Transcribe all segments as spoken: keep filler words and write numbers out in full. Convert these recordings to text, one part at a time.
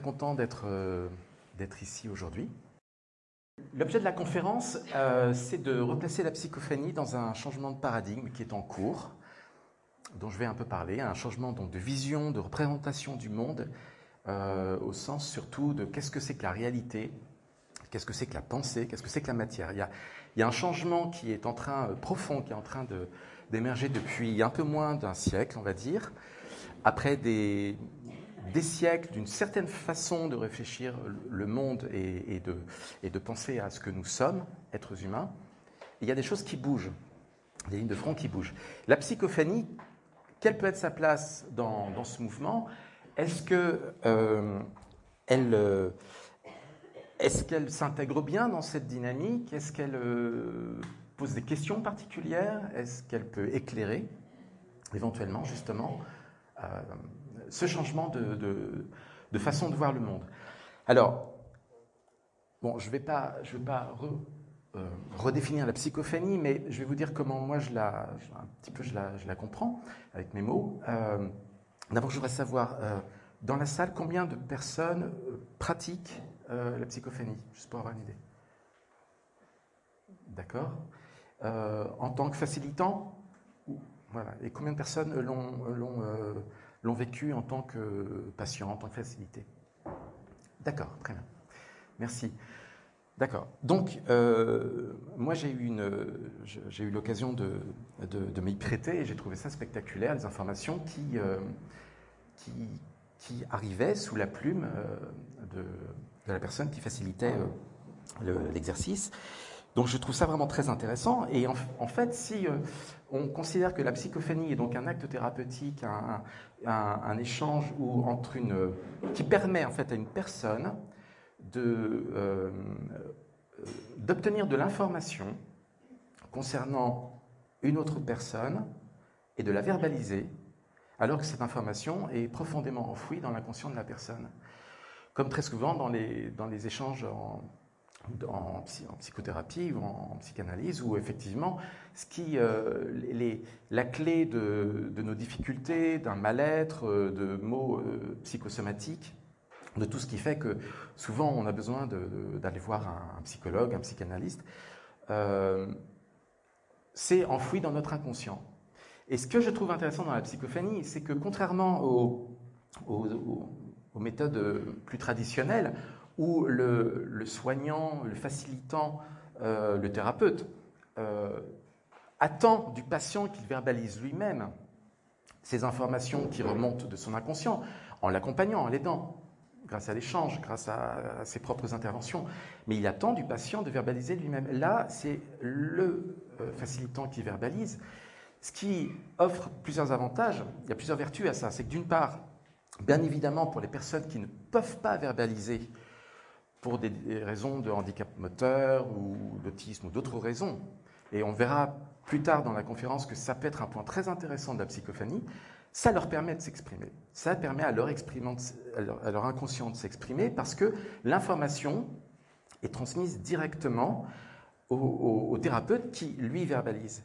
content d'être euh, d'être ici aujourd'hui. L'objet de la conférence, euh, c'est de replacer la psychophanie dans un changement de paradigme qui est en cours, dont je vais un peu parler, un changement donc, de vision, de représentation du monde, euh, au sens surtout de qu'est-ce que c'est que la réalité, qu'est-ce que c'est que la pensée, qu'est-ce que c'est que la matière. Il y a, il y a un changement qui est en train, euh, profond, qui est en train de, d'émerger depuis un peu moins d'un siècle, on va dire, après des, des siècles d'une certaine façon de réfléchir le monde et, et, de, et de penser à ce que nous sommes, êtres humains. Il y a des choses qui bougent, des lignes de front qui bougent. La psychophanie, quelle peut être sa place dans, dans ce mouvement? Est-ce que euh, elle, euh, est-ce qu'elle s'intègre bien dans cette dynamique? Est-ce qu'elle euh, pose des questions particulières? Est-ce qu'elle peut éclairer, éventuellement, justement, euh, ce changement de, de, de façon de voir le monde? Alors, bon, je ne vais pas, je vais pas re, euh, redéfinir la psychophanie, mais je vais vous dire comment moi je la, un petit peu je la, je la comprends avec mes mots. Euh, D'abord, je voudrais savoir, euh, dans la salle, combien de personnes euh, pratiquent euh, la psychophanie, juste pour avoir une idée. D'accord. Euh, en tant que facilitant, voilà. Et combien de personnes l'ont, l'ont, euh, l'ont vécu en tant que patient, en tant que facilité? D'accord, très bien. Merci. D'accord. Donc, euh, moi, j'ai eu, une, j'ai eu l'occasion de, de, de m'y prêter et j'ai trouvé ça spectaculaire, les informations qui, euh, qui, qui arrivaient sous la plume euh, de, de la personne qui facilitait euh, le, l'exercice. Donc, je trouve ça vraiment très intéressant. Et en, en fait, si euh, on considère que la psychophanie est donc un acte thérapeutique, un, un, un échange où, entre une, qui permet en fait à une personne de, euh, d'obtenir de l'information concernant une autre personne et de la verbaliser, alors que cette information est profondément enfouie dans l'inconscient de la personne. Comme très souvent dans les, dans les échanges en, en, en psychothérapie ou en, en psychanalyse, où effectivement, ce qui, euh, les, la clé de, de nos difficultés, d'un mal-être, de maux euh, psychosomatiques, de tout ce qui fait que souvent on a besoin de, de, d'aller voir un, un psychologue, un psychanalyste, euh, c'est enfoui dans notre inconscient. Et ce que je trouve intéressant dans la psychophanie, c'est que contrairement aux, aux, aux méthodes plus traditionnelles, où le, le soignant, le facilitant, euh, le thérapeute euh, attend du patient qu'il verbalise lui-même ces informations qui remontent de son inconscient, en l'accompagnant, en l'aidant, grâce à l'échange, grâce à, à ses propres interventions. Mais il attend du patient de verbaliser lui-même. Là, c'est le euh, facilitant qui verbalise, ce qui offre plusieurs avantages. Il y a plusieurs vertus à ça. C'est que d'une part, bien évidemment, pour les personnes qui ne peuvent pas verbaliser pour des, des raisons de handicap moteur ou d'autisme ou d'autres raisons, et on verra plus tard dans la conférence que ça peut être un point très intéressant de la psychophanie, ça leur permet de s'exprimer. Ça permet à leur, à leur, à leur inconscient de s'exprimer parce que l'information est transmise directement au, au, au thérapeute qui, lui, verbalise.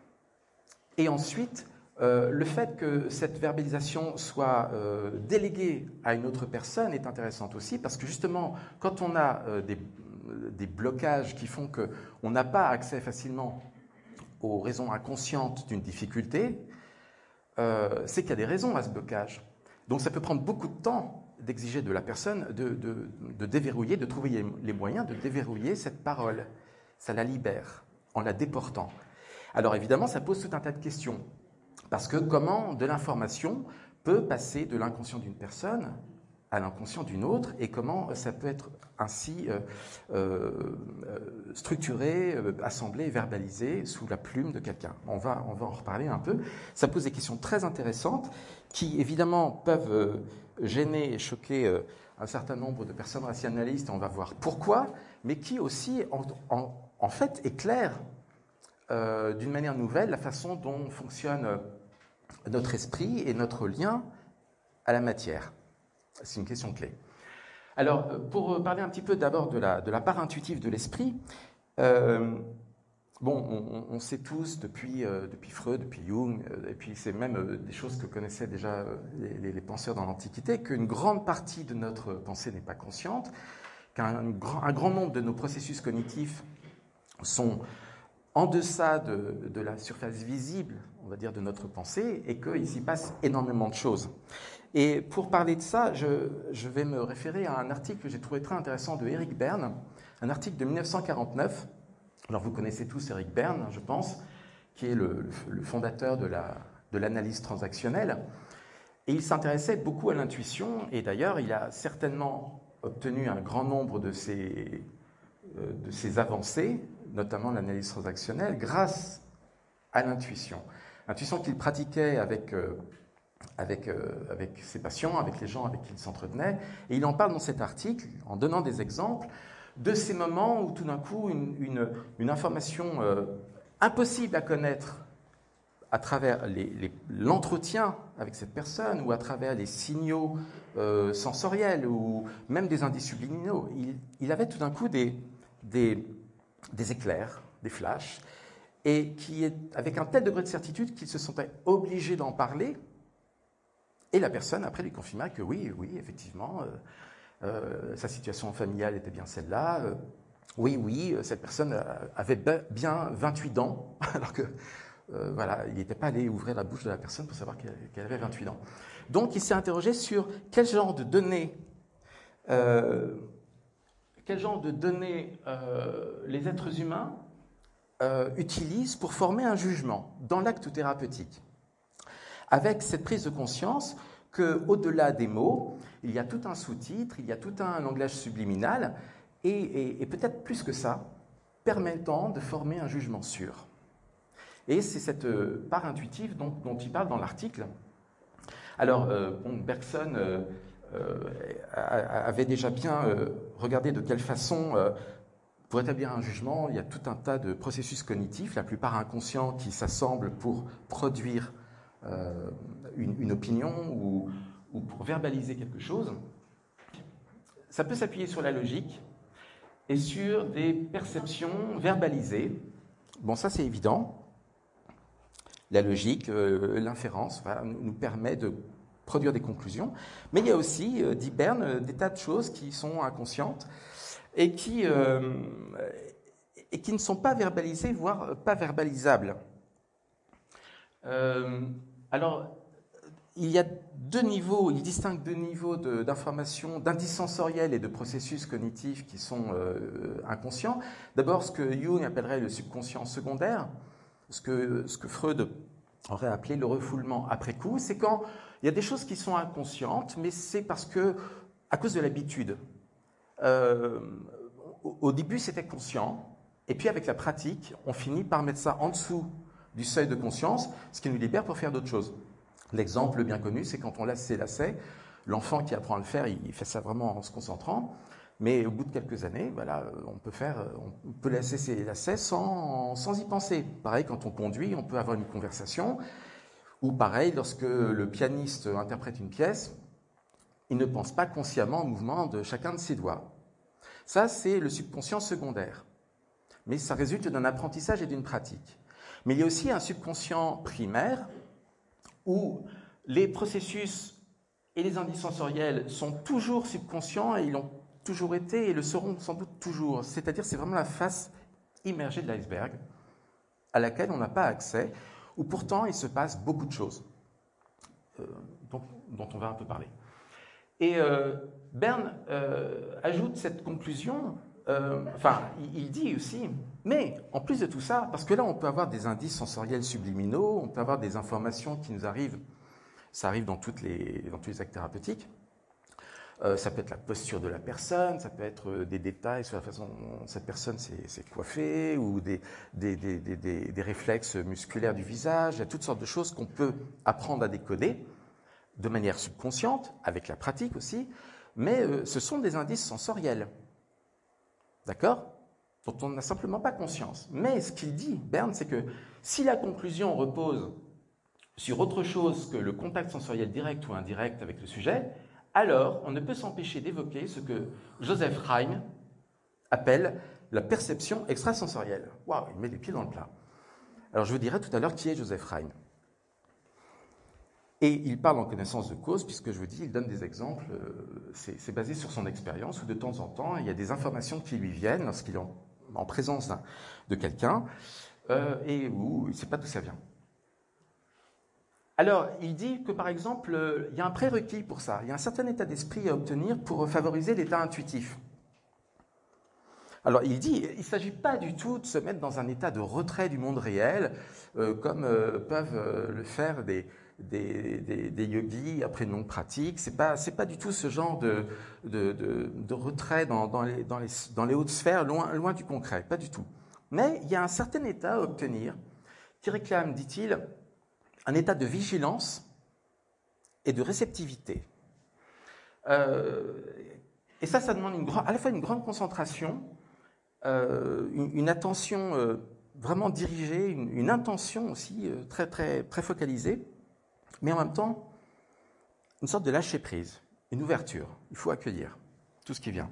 Et ensuite, euh, le fait que cette verbalisation soit euh, déléguée à une autre personne est intéressante aussi parce que justement, quand on a euh, des, des blocages qui font qu'on n'a pas accès facilement aux raisons inconscientes d'une difficulté, euh, c'est qu'il y a des raisons à ce blocage. Donc ça peut prendre beaucoup de temps d'exiger de la personne de, de, de déverrouiller, de trouver les moyens de déverrouiller cette parole. Ça la libère en la déportant. Alors évidemment, ça pose tout un tas de questions. Parce que comment de l'information peut passer de l'inconscient d'une personne à l'inconscient d'une autre et comment ça peut être ainsi euh, euh, structuré, euh, assemblé, verbalisé sous la plume de quelqu'un. On va, on va en reparler un peu. Ça pose des questions très intéressantes qui évidemment peuvent euh, gêner et choquer euh, un certain nombre de personnes rationalistes, on va voir pourquoi, mais qui aussi en, en, en fait éclairent euh, d'une manière nouvelle la façon dont fonctionne euh, notre esprit et notre lien à la matière. C'est une question clé. Alors, pour parler un petit peu d'abord de la, de la part intuitive de l'esprit, euh, bon, on, on sait tous depuis, euh, depuis Freud, depuis Jung, euh, et puis c'est même euh, des choses que connaissaient déjà euh, les, les penseurs dans l'Antiquité, qu'une grande partie de notre pensée n'est pas consciente, qu'un grand, un grand nombre de nos processus cognitifs sont en deçà de, de la surface visible, on va dire, de notre pensée, et qu'il s'y passe énormément de choses. Et pour parler de ça, je, je vais me référer à un article que j'ai trouvé très intéressant de Eric Berne, un article de mille neuf cent quarante-neuf. Alors vous connaissez tous Eric Berne, je pense, qui est le, le fondateur de, la, de l'analyse transactionnelle. Et il s'intéressait beaucoup à l'intuition, et d'ailleurs il a certainement obtenu un grand nombre de ses, euh, de ses avancées, notamment l'analyse transactionnelle, grâce à l'intuition. L'intuition qu'il pratiquait avec, euh, avec, euh, avec ses patients, avec les gens avec qui il s'entretenait. Et il en parle dans cet article, en donnant des exemples, de ces moments où tout d'un coup, une, une, une information euh, impossible à connaître à travers les, les, l'entretien avec cette personne ou à travers les signaux euh, sensoriels ou même des indices subliminaux, il, il avait tout d'un coup des, des, des éclairs, des flashs, et qui, avec un tel degré de certitude qu'il se sentait obligé d'en parler, et la personne après lui confirma que oui, oui, effectivement, euh, euh, sa situation familiale était bien celle-là, euh, oui, oui, cette personne avait bien vingt-huit ans, alors que Euh, voilà, il n'était pas allé ouvrir la bouche de la personne pour savoir qu'elle, qu'elle avait vingt-huit ans. Donc, il s'est interrogé sur quel genre de données, euh, quel genre de données euh, les êtres humains euh, utilisent pour former un jugement dans l'acte thérapeutique. Avec cette prise de conscience qu'au-delà des mots, il y a tout un sous-titre, il y a tout un langage subliminal, et, et, et peut-être plus que ça, permettant de former un jugement sûr. Et c'est cette part intuitive dont, dont il parle dans l'article. Alors, euh, bon, Bergson euh, euh, avait déjà bien euh, regardé de quelle façon, euh, pour établir un jugement, il y a tout un tas de processus cognitifs, la plupart inconscients, qui s'assemblent pour produire euh, une, une opinion ou, ou pour verbaliser quelque chose. Ça peut s'appuyer sur la logique et sur des perceptions verbalisées. Bon, ça c'est évident. La logique, euh, l'inférence, voilà, nous permet de produire des conclusions. Mais il y a aussi, euh, dit Berne, euh, des tas de choses qui sont inconscientes et qui, euh, et qui ne sont pas verbalisées, voire pas verbalisables. Euh, alors, il y a deux niveaux, il distingue deux niveaux de, d'information, d'indices sensoriels et de processus cognitifs qui sont euh, inconscients. D'abord, ce que Jung appellerait le subconscient secondaire. Ce que, ce que Freud aurait appelé le refoulement après coup, c'est quand il y a des choses qui sont inconscientes, mais c'est parce que, à cause de l'habitude. Euh, au, au début, c'était conscient, et puis avec la pratique, on finit par mettre ça en dessous du seuil de conscience, ce qui nous libère pour faire d'autres choses. L'exemple bien connu, c'est quand on lace ses lacets, l'enfant qui apprend à le faire, il fait ça vraiment en se concentrant. Mais au bout de quelques années, voilà, on peut faire, on peut laisser ses lacets sans, sans y penser. Pareil, quand on conduit, on peut avoir une conversation. Ou pareil, lorsque le pianiste interprète une pièce, il ne pense pas consciemment au mouvement de chacun de ses doigts. Ça, c'est le subconscient secondaire. Mais ça résulte d'un apprentissage et d'une pratique. Mais il y a aussi un subconscient primaire où les processus et les indices sensoriels sont toujours subconscients et ils l'ont toujours été et le seront sans doute toujours. C'est-à-dire c'est vraiment la face immergée de l'iceberg à laquelle on n'a pas accès, où pourtant il se passe beaucoup de choses euh, dont, dont on va un peu parler. Et euh, Berne euh, ajoute cette conclusion, euh, enfin il, il dit aussi, mais en plus de tout ça, parce que là on peut avoir des indices sensoriels subliminaux, on peut avoir des informations qui nous arrivent, ça arrive dans, toutes les, dans tous les actes thérapeutiques. Euh, ça peut être la posture de la personne, ça peut être euh, des détails sur la façon dont cette personne s'est, s'est coiffée ou des, des, des, des, des, des réflexes musculaires du visage. Il y a toutes sortes de choses qu'on peut apprendre à décoder de manière subconsciente, avec la pratique aussi, mais euh, ce sont des indices sensoriels, d'accord, dont on n'a simplement pas conscience. Mais ce qu'il dit, Berne, c'est que si la conclusion repose sur autre chose que le contact sensoriel direct ou indirect avec le sujet, alors on ne peut s'empêcher d'évoquer ce que Joseph Reim appelle la perception extrasensorielle. Waouh, il met les pieds dans le plat. Alors je vous dirai tout à l'heure qui est Joseph Rhein. Et il parle en connaissance de cause, puisque je vous dis, il donne des exemples, euh, c'est basé sur son expérience, où de temps en temps, il y a des informations qui lui viennent lorsqu'il est en, en présence de quelqu'un, euh, et où il ne sait pas d'où ça vient. Alors, il dit que, par exemple, euh, il y a un prérequis pour ça, il y a un certain état d'esprit à obtenir pour favoriser l'état intuitif. Alors, il dit, il ne s'agit pas du tout de se mettre dans un état de retrait du monde réel, euh, comme euh, peuvent euh, le faire des... Des, des, des yogis après une longue pratique. C'est pas, c'est pas du tout ce genre de, de, de, de retrait dans, dans, les, dans, les, dans les hautes sphères, loin, loin du concret, pas du tout. Mais il y a un certain état à obtenir qui réclame, dit-il, un état de vigilance et de réceptivité. Euh, et ça, ça demande une grande, à la fois une grande concentration, euh, une, une attention euh, vraiment dirigée, une, une intention aussi euh, très, très, très focalisée, mais en même temps, une sorte de lâcher-prise, une ouverture. Il faut accueillir tout ce qui vient.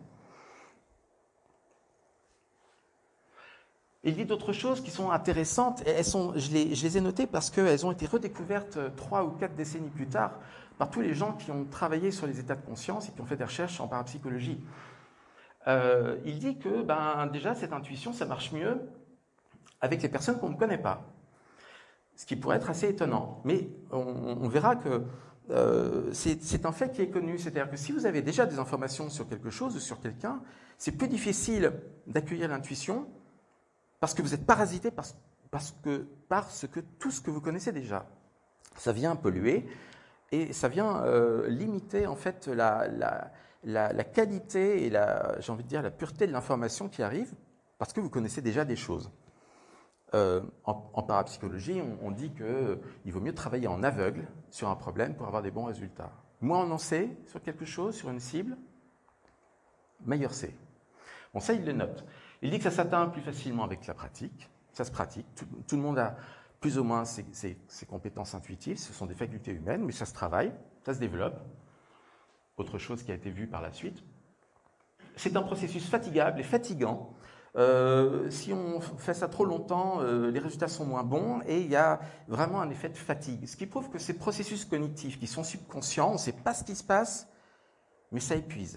Il dit d'autres choses qui sont intéressantes. Et elles sont, je, les, je les ai notées parce qu'elles ont été redécouvertes trois ou quatre décennies plus tard par tous les gens qui ont travaillé sur les états de conscience et qui ont fait des recherches en parapsychologie. Euh, il dit que ben, déjà, cette intuition, ça marche mieux avec les personnes qu'on ne connaît pas. Ce qui pourrait être assez étonnant. Mais on, on verra que euh, c'est un fait qui est connu. C'est-à-dire que si vous avez déjà des informations sur quelque chose ou sur quelqu'un, c'est plus difficile d'accueillir l'intuition parce que vous êtes parasité par, parce que, parce que tout ce que vous connaissez déjà. Ça vient polluer et ça vient euh, limiter en fait la, la, la, la qualité et la, j'ai envie de dire, la pureté de l'information qui arrive parce que vous connaissez déjà des choses. Euh, en, en parapsychologie, on, on dit qu'il euh, vaut mieux travailler en aveugle sur un problème pour avoir des bons résultats. Moins on en sait sur quelque chose, sur une cible, meilleur c'est. Bon, ça, il le note. Il dit que ça s'atteint plus facilement avec la pratique. Ça se pratique. Tout, tout le monde a plus ou moins ses, ses, ses compétences intuitives. Ce sont des facultés humaines, mais ça se travaille, ça se développe. Autre chose qui a été vue par la suite. C'est un processus fatigable et fatigant. Euh, si on fait ça trop longtemps, euh, les résultats sont moins bons et il y a vraiment un effet de fatigue. Ce qui prouve que ces processus cognitifs qui sont subconscients, on ne sait pas ce qui se passe, mais ça épuise.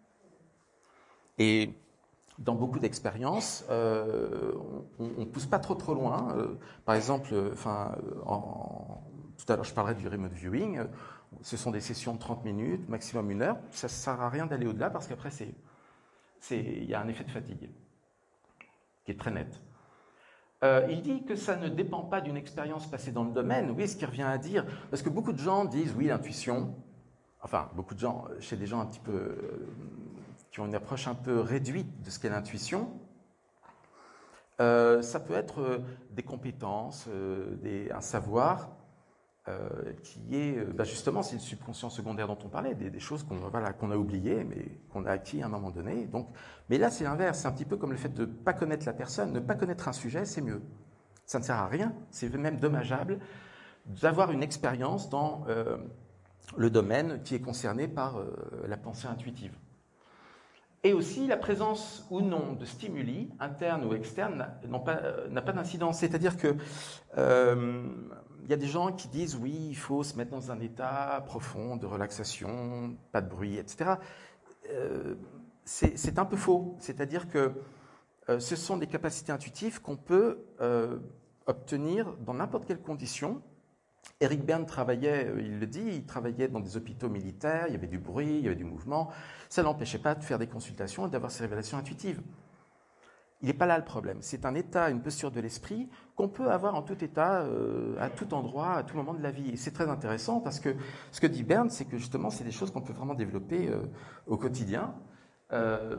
Et dans beaucoup d'expériences, euh, on ne pousse pas trop trop loin. Euh, par exemple, enfin, en, en, tout à l'heure je parlerai du remote viewing, euh, ce sont des sessions de trente minutes, maximum une heure. Ça ne sert à rien d'aller au-delà parce qu'après, c'est, c'est, il y a un effet de fatigue qui est très net. Euh, il dit que ça ne dépend pas d'une expérience passée dans le domaine. Oui, ce qui revient à dire, parce que beaucoup de gens disent, oui, l'intuition, enfin, beaucoup de gens, chez des gens un petit peu, euh, qui ont une approche un peu réduite de ce qu'est l'intuition, euh, ça peut être euh, des compétences, euh, des, un savoir, euh, qui est, bah justement, c'est le subconscient secondaire dont on parlait, des, des choses qu'on voilà, qu'on a oubliées, mais qu'on a acquis à un moment donné. Donc, mais là, c'est l'inverse, c'est un petit peu comme le fait de ne pas connaître la personne, ne pas connaître un sujet, c'est mieux. Ça ne sert à rien, c'est même dommageable d'avoir une expérience dans euh, le domaine qui est concerné par euh, la pensée intuitive. Et aussi, la présence ou non de stimuli, internes ou externes, n'a pas, euh, pas d'incidence. C'est-à-dire que euh, il y a des gens qui disent oui, il faut se mettre dans un état profond de relaxation, pas de bruit, et cetera. Euh, c'est un peu faux. C'est-à-dire que euh, ce sont des capacités intuitives qu'on peut euh, obtenir dans n'importe quelle condition. Eric Berne travaillait, il le dit, il travaillait dans des hôpitaux militaires, il y avait du bruit, il y avait du mouvement. Ça ne l'empêchait pas de faire des consultations et d'avoir ces révélations intuitives. Il n'est pas là le problème. C'est un état, une posture de l'esprit qu'on peut avoir en tout état, euh, à tout endroit, à tout moment de la vie. Et c'est très intéressant parce que ce que dit Berne, c'est que justement, c'est des choses qu'on peut vraiment développer euh, au quotidien. Euh,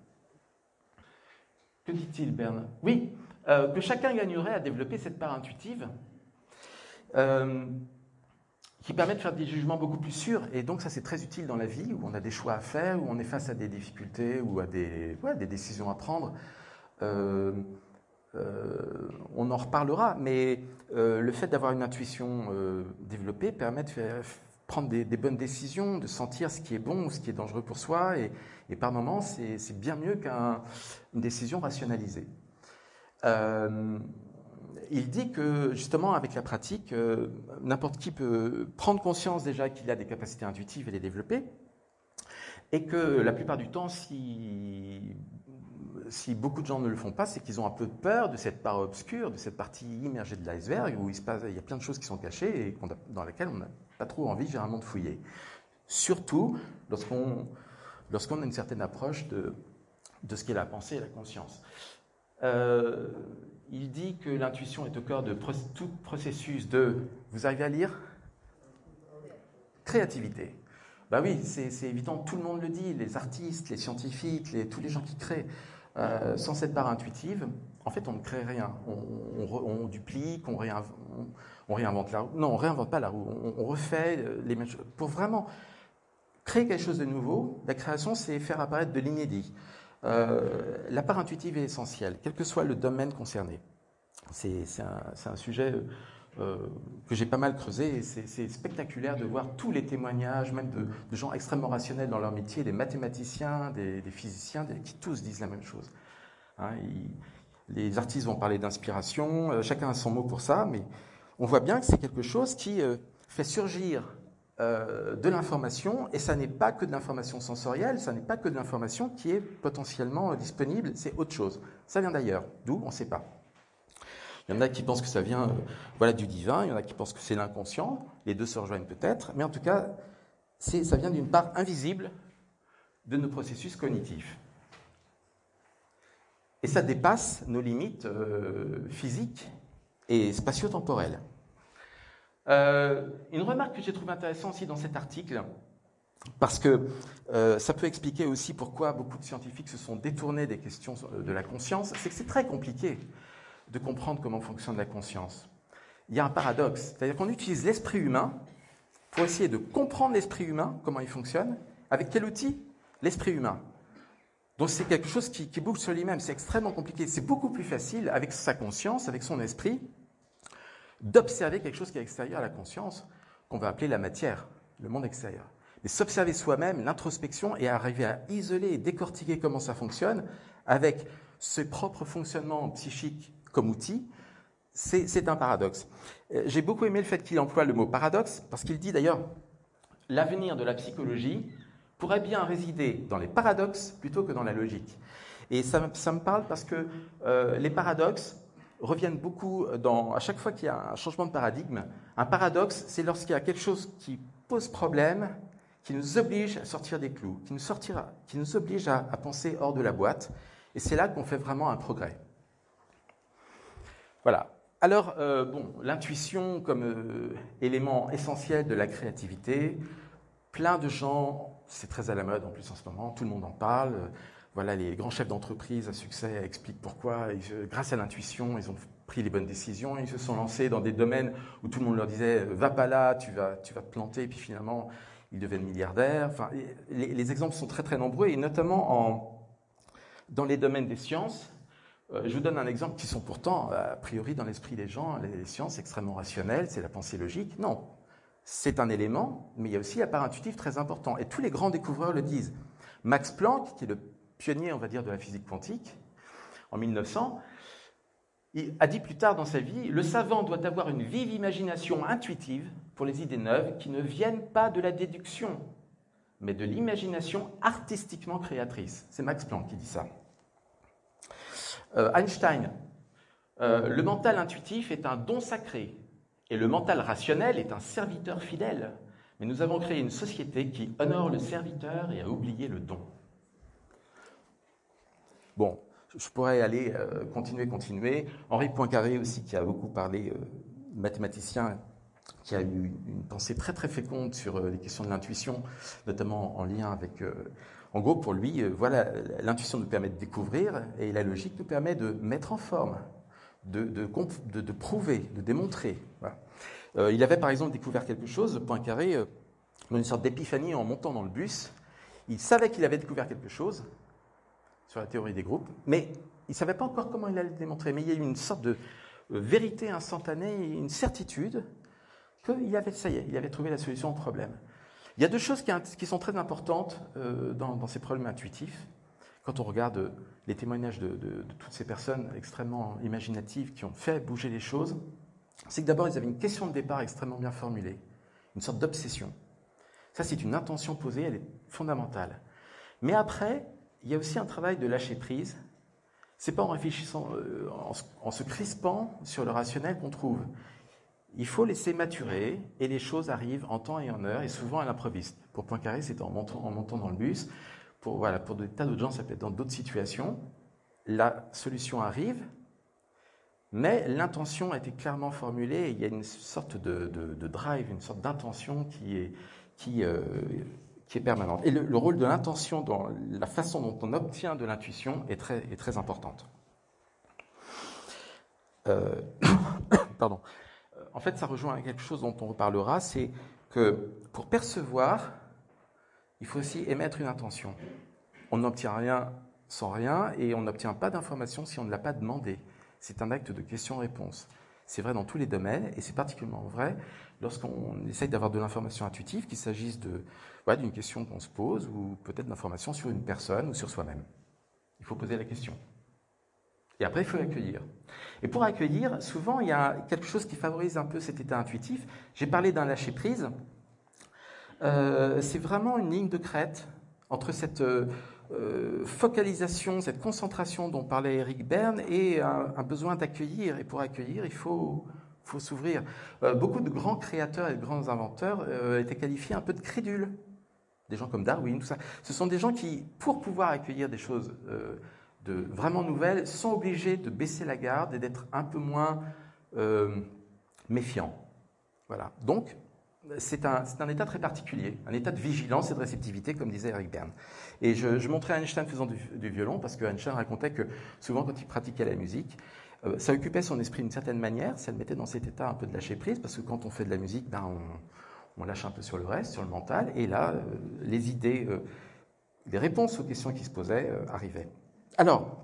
que dit-il, Berne? Oui, euh, que chacun gagnerait à développer cette part intuitive euh, qui permet de faire des jugements beaucoup plus sûrs. Et donc, ça, c'est très utile dans la vie où on a des choix à faire, où on est face à des difficultés ou à des, ouais, des décisions à prendre. Euh, euh, on en reparlera, mais euh, le fait d'avoir une intuition euh, développée permet de faire, prendre des, des bonnes décisions, de sentir ce qui est bon ou ce qui est dangereux pour soi, et, et par moments, c'est, c'est bien mieux qu'une décision rationalisée. Euh, il dit que, justement, avec la pratique, euh, n'importe qui peut prendre conscience déjà qu'il a des capacités intuitives et les développer, et que la plupart du temps, si, si beaucoup de gens ne le font pas, c'est qu'ils ont un peu peur de cette part obscure, de cette partie immergée de l'iceberg, où il, se passe, il y a plein de choses qui sont cachées et a, dans lesquelles on n'a pas trop envie, généralement, de fouiller. Surtout lorsqu'on, lorsqu'on a une certaine approche de, de ce qu'est la pensée et la conscience. Euh, il dit que l'intuition est au cœur de pro- tout processus de... Vous arrivez à lire ? Créativité. Ben oui, c'est, c'est évident, tout le monde le dit, les artistes, les scientifiques, les, tous les gens qui créent. Euh, sans cette part intuitive, en fait, on ne crée rien. On, on, on duplique, on, réinv- on, on réinvente la roue. Non, on ne réinvente pas la roue, on, on refait les mêmes choses. Pour vraiment créer quelque chose de nouveau, la création, c'est faire apparaître de l'inédit. Euh, la part intuitive est essentielle, quel que soit le domaine concerné. C'est, c'est, un, c'est un sujet... Euh, que j'ai pas mal creusé, et c'est, c'est spectaculaire de voir tous les témoignages, même de, de gens extrêmement rationnels dans leur métier, des mathématiciens, des, des physiciens, des, qui tous disent la même chose. Hein, ils, les artistes vont parler d'inspiration, euh, chacun a son mot pour ça, mais on voit bien que c'est quelque chose qui euh, fait surgir euh, de l'information, et ça n'est pas que de l'information sensorielle, ça n'est pas que de l'information qui est potentiellement euh, disponible, c'est autre chose. Ça vient d'ailleurs, d'où on ne sait pas. Il y en a qui pensent que ça vient euh, voilà, du divin, il y en a qui pensent que c'est l'inconscient, les deux se rejoignent peut-être, mais en tout cas, c'est, ça vient d'une part invisible de nos processus cognitifs. Et ça dépasse nos limites euh, physiques et spatio-temporelles. Euh, une remarque que j'ai trouvée intéressante aussi dans cet article, parce que euh, ça peut expliquer aussi pourquoi beaucoup de scientifiques se sont détournés des questions de la conscience, c'est que c'est très compliqué de comprendre comment fonctionne la conscience. Il y a un paradoxe, c'est-à-dire qu'on utilise l'esprit humain pour essayer de comprendre l'esprit humain, comment il fonctionne, avec quel outil ? L'esprit humain. Donc c'est quelque chose qui, qui bouge sur lui-même, c'est extrêmement compliqué. C'est beaucoup plus facile, avec sa conscience, avec son esprit, d'observer quelque chose qui est extérieur à la conscience, qu'on va appeler la matière, le monde extérieur. Mais s'observer soi-même, l'introspection, et arriver à isoler et décortiquer comment ça fonctionne, avec ses propres fonctionnements psychiques comme outil, c'est, c'est un paradoxe. J'ai beaucoup aimé le fait qu'il emploie le mot paradoxe, parce qu'il dit d'ailleurs « l'avenir de la psychologie pourrait bien résider dans les paradoxes plutôt que dans la logique ». Et ça, ça me parle parce que euh, les paradoxes reviennent beaucoup dans, à chaque fois qu'il y a un changement de paradigme. Un paradoxe, c'est lorsqu'il y a quelque chose qui pose problème, qui nous oblige à sortir des clous, qui nous, sortira, qui nous oblige à, à penser hors de la boîte. Et c'est là qu'on fait vraiment un progrès. Voilà. Alors, euh, bon, l'intuition comme euh, élément essentiel de la créativité, plein de gens, c'est très à la mode en plus en ce moment, tout le monde en parle. Euh, voilà, les grands chefs d'entreprise à succès expliquent pourquoi, ils, grâce à l'intuition, ils ont pris les bonnes décisions, ils se sont lancés dans des domaines où tout le monde leur disait « va pas là, tu vas, tu vas te planter », et puis finalement, ils deviennent milliardaires. Enfin, les, les exemples sont très très nombreux, et notamment en, dans les domaines des sciences. Je vous donne un exemple qui sont pourtant, a priori, dans l'esprit des gens, les sciences extrêmement rationnelles, c'est la pensée logique. Non, c'est un élément, mais il y a aussi la part intuitive très important. Et tous les grands découvreurs le disent. Max Planck, qui est le pionnier, on va dire, de la physique quantique, en mille neuf cents, il a dit plus tard dans sa vie, le savant doit avoir une vive imagination intuitive pour les idées neuves qui ne viennent pas de la déduction, mais de l'imagination artistiquement créatrice. C'est Max Planck qui dit ça. Euh, Einstein, euh, le mental intuitif est un don sacré et le mental rationnel est un serviteur fidèle. Mais nous avons créé une société qui honore le serviteur et a oublié le don. Bon, je pourrais aller euh, continuer, continuer. Henri Poincaré aussi, qui a beaucoup parlé, euh, mathématicien, qui a eu une pensée très très féconde sur euh, les questions de l'intuition, notamment en lien avec... Euh, En gros, pour lui, euh, voilà, l'intuition nous permet de découvrir et la logique nous permet de mettre en forme, de, de, de, de prouver, de démontrer. Voilà. Euh, il avait par exemple découvert quelque chose, Poincaré, euh, dans une sorte d'épiphanie en montant dans le bus. Il savait qu'il avait découvert quelque chose sur la théorie des groupes, mais il ne savait pas encore comment il allait le démontrer. Mais il y a eu une sorte de euh, vérité instantanée, une certitude qu'il avait, ça y est, il avait trouvé la solution au problème. Il y a deux choses qui, qui sont très importantes euh, dans, dans ces problèmes intuitifs. Quand on regarde les témoignages de, de, de toutes ces personnes extrêmement imaginatives qui ont fait bouger les choses, c'est que d'abord, ils avaient une question de départ extrêmement bien formulée, une sorte d'obsession. Ça, c'est une intention posée, elle est fondamentale. Mais après, il y a aussi un travail de lâcher prise. C'est pas en réfléchissant, euh, en, en se crispant sur le rationnel qu'on trouve. Il faut laisser maturer et les choses arrivent en temps et en heure et souvent à l'improviste. Pour Poincaré, c'était en montant, en montant dans le bus. Pour, voilà, pour des tas d'autres gens, ça peut être dans d'autres situations. La solution arrive, mais l'intention a été clairement formulée et il y a une sorte de, de, de drive, une sorte d'intention qui est, qui, euh, qui est permanente. Et le, le rôle de l'intention dans la façon dont on obtient de l'intuition est très, est très importante. Euh, pardon. En fait, ça rejoint quelque chose dont on reparlera, c'est que pour percevoir, il faut aussi émettre une intention. On n'obtient rien sans rien et on n'obtient pas d'information si on ne l'a pas demandé. C'est un acte de question-réponse. C'est vrai dans tous les domaines et c'est particulièrement vrai lorsqu'on essaye d'avoir de l'information intuitive, qu'il s'agisse de, ouais, d'une question qu'on se pose ou peut-être d'informations sur une personne ou sur soi-même. Il faut poser la question. Et après, il faut accueillir. Et pour accueillir, souvent, il y a quelque chose qui favorise un peu cet état intuitif. J'ai parlé d'un lâcher-prise. Euh, c'est vraiment une ligne de crête entre cette euh, focalisation, cette concentration dont parlait Eric Berne et un, un besoin d'accueillir. Et pour accueillir, il faut, faut s'ouvrir. Euh, beaucoup de grands créateurs et de grands inventeurs euh, étaient qualifiés un peu de crédules. Des gens comme Darwin, tout ça. Ce sont des gens qui, pour pouvoir accueillir des choses euh, de vraiment nouvelles, sont obligés de baisser la garde et d'être un peu moins euh, méfiants. Voilà. Donc, c'est un, c'est un état très particulier, un état de vigilance et de réceptivité, comme disait Eric Berne. Et je, je montrais Einstein faisant du, du violon, parce que Einstein racontait que souvent, quand il pratiquait la musique, euh, ça occupait son esprit d'une certaine manière, ça le mettait dans cet état un peu de lâcher prise, parce que quand on fait de la musique, ben, on, on lâche un peu sur le reste, sur le mental, et là, euh, les idées, euh, les réponses aux questions qui se posaient euh, arrivaient. Alors,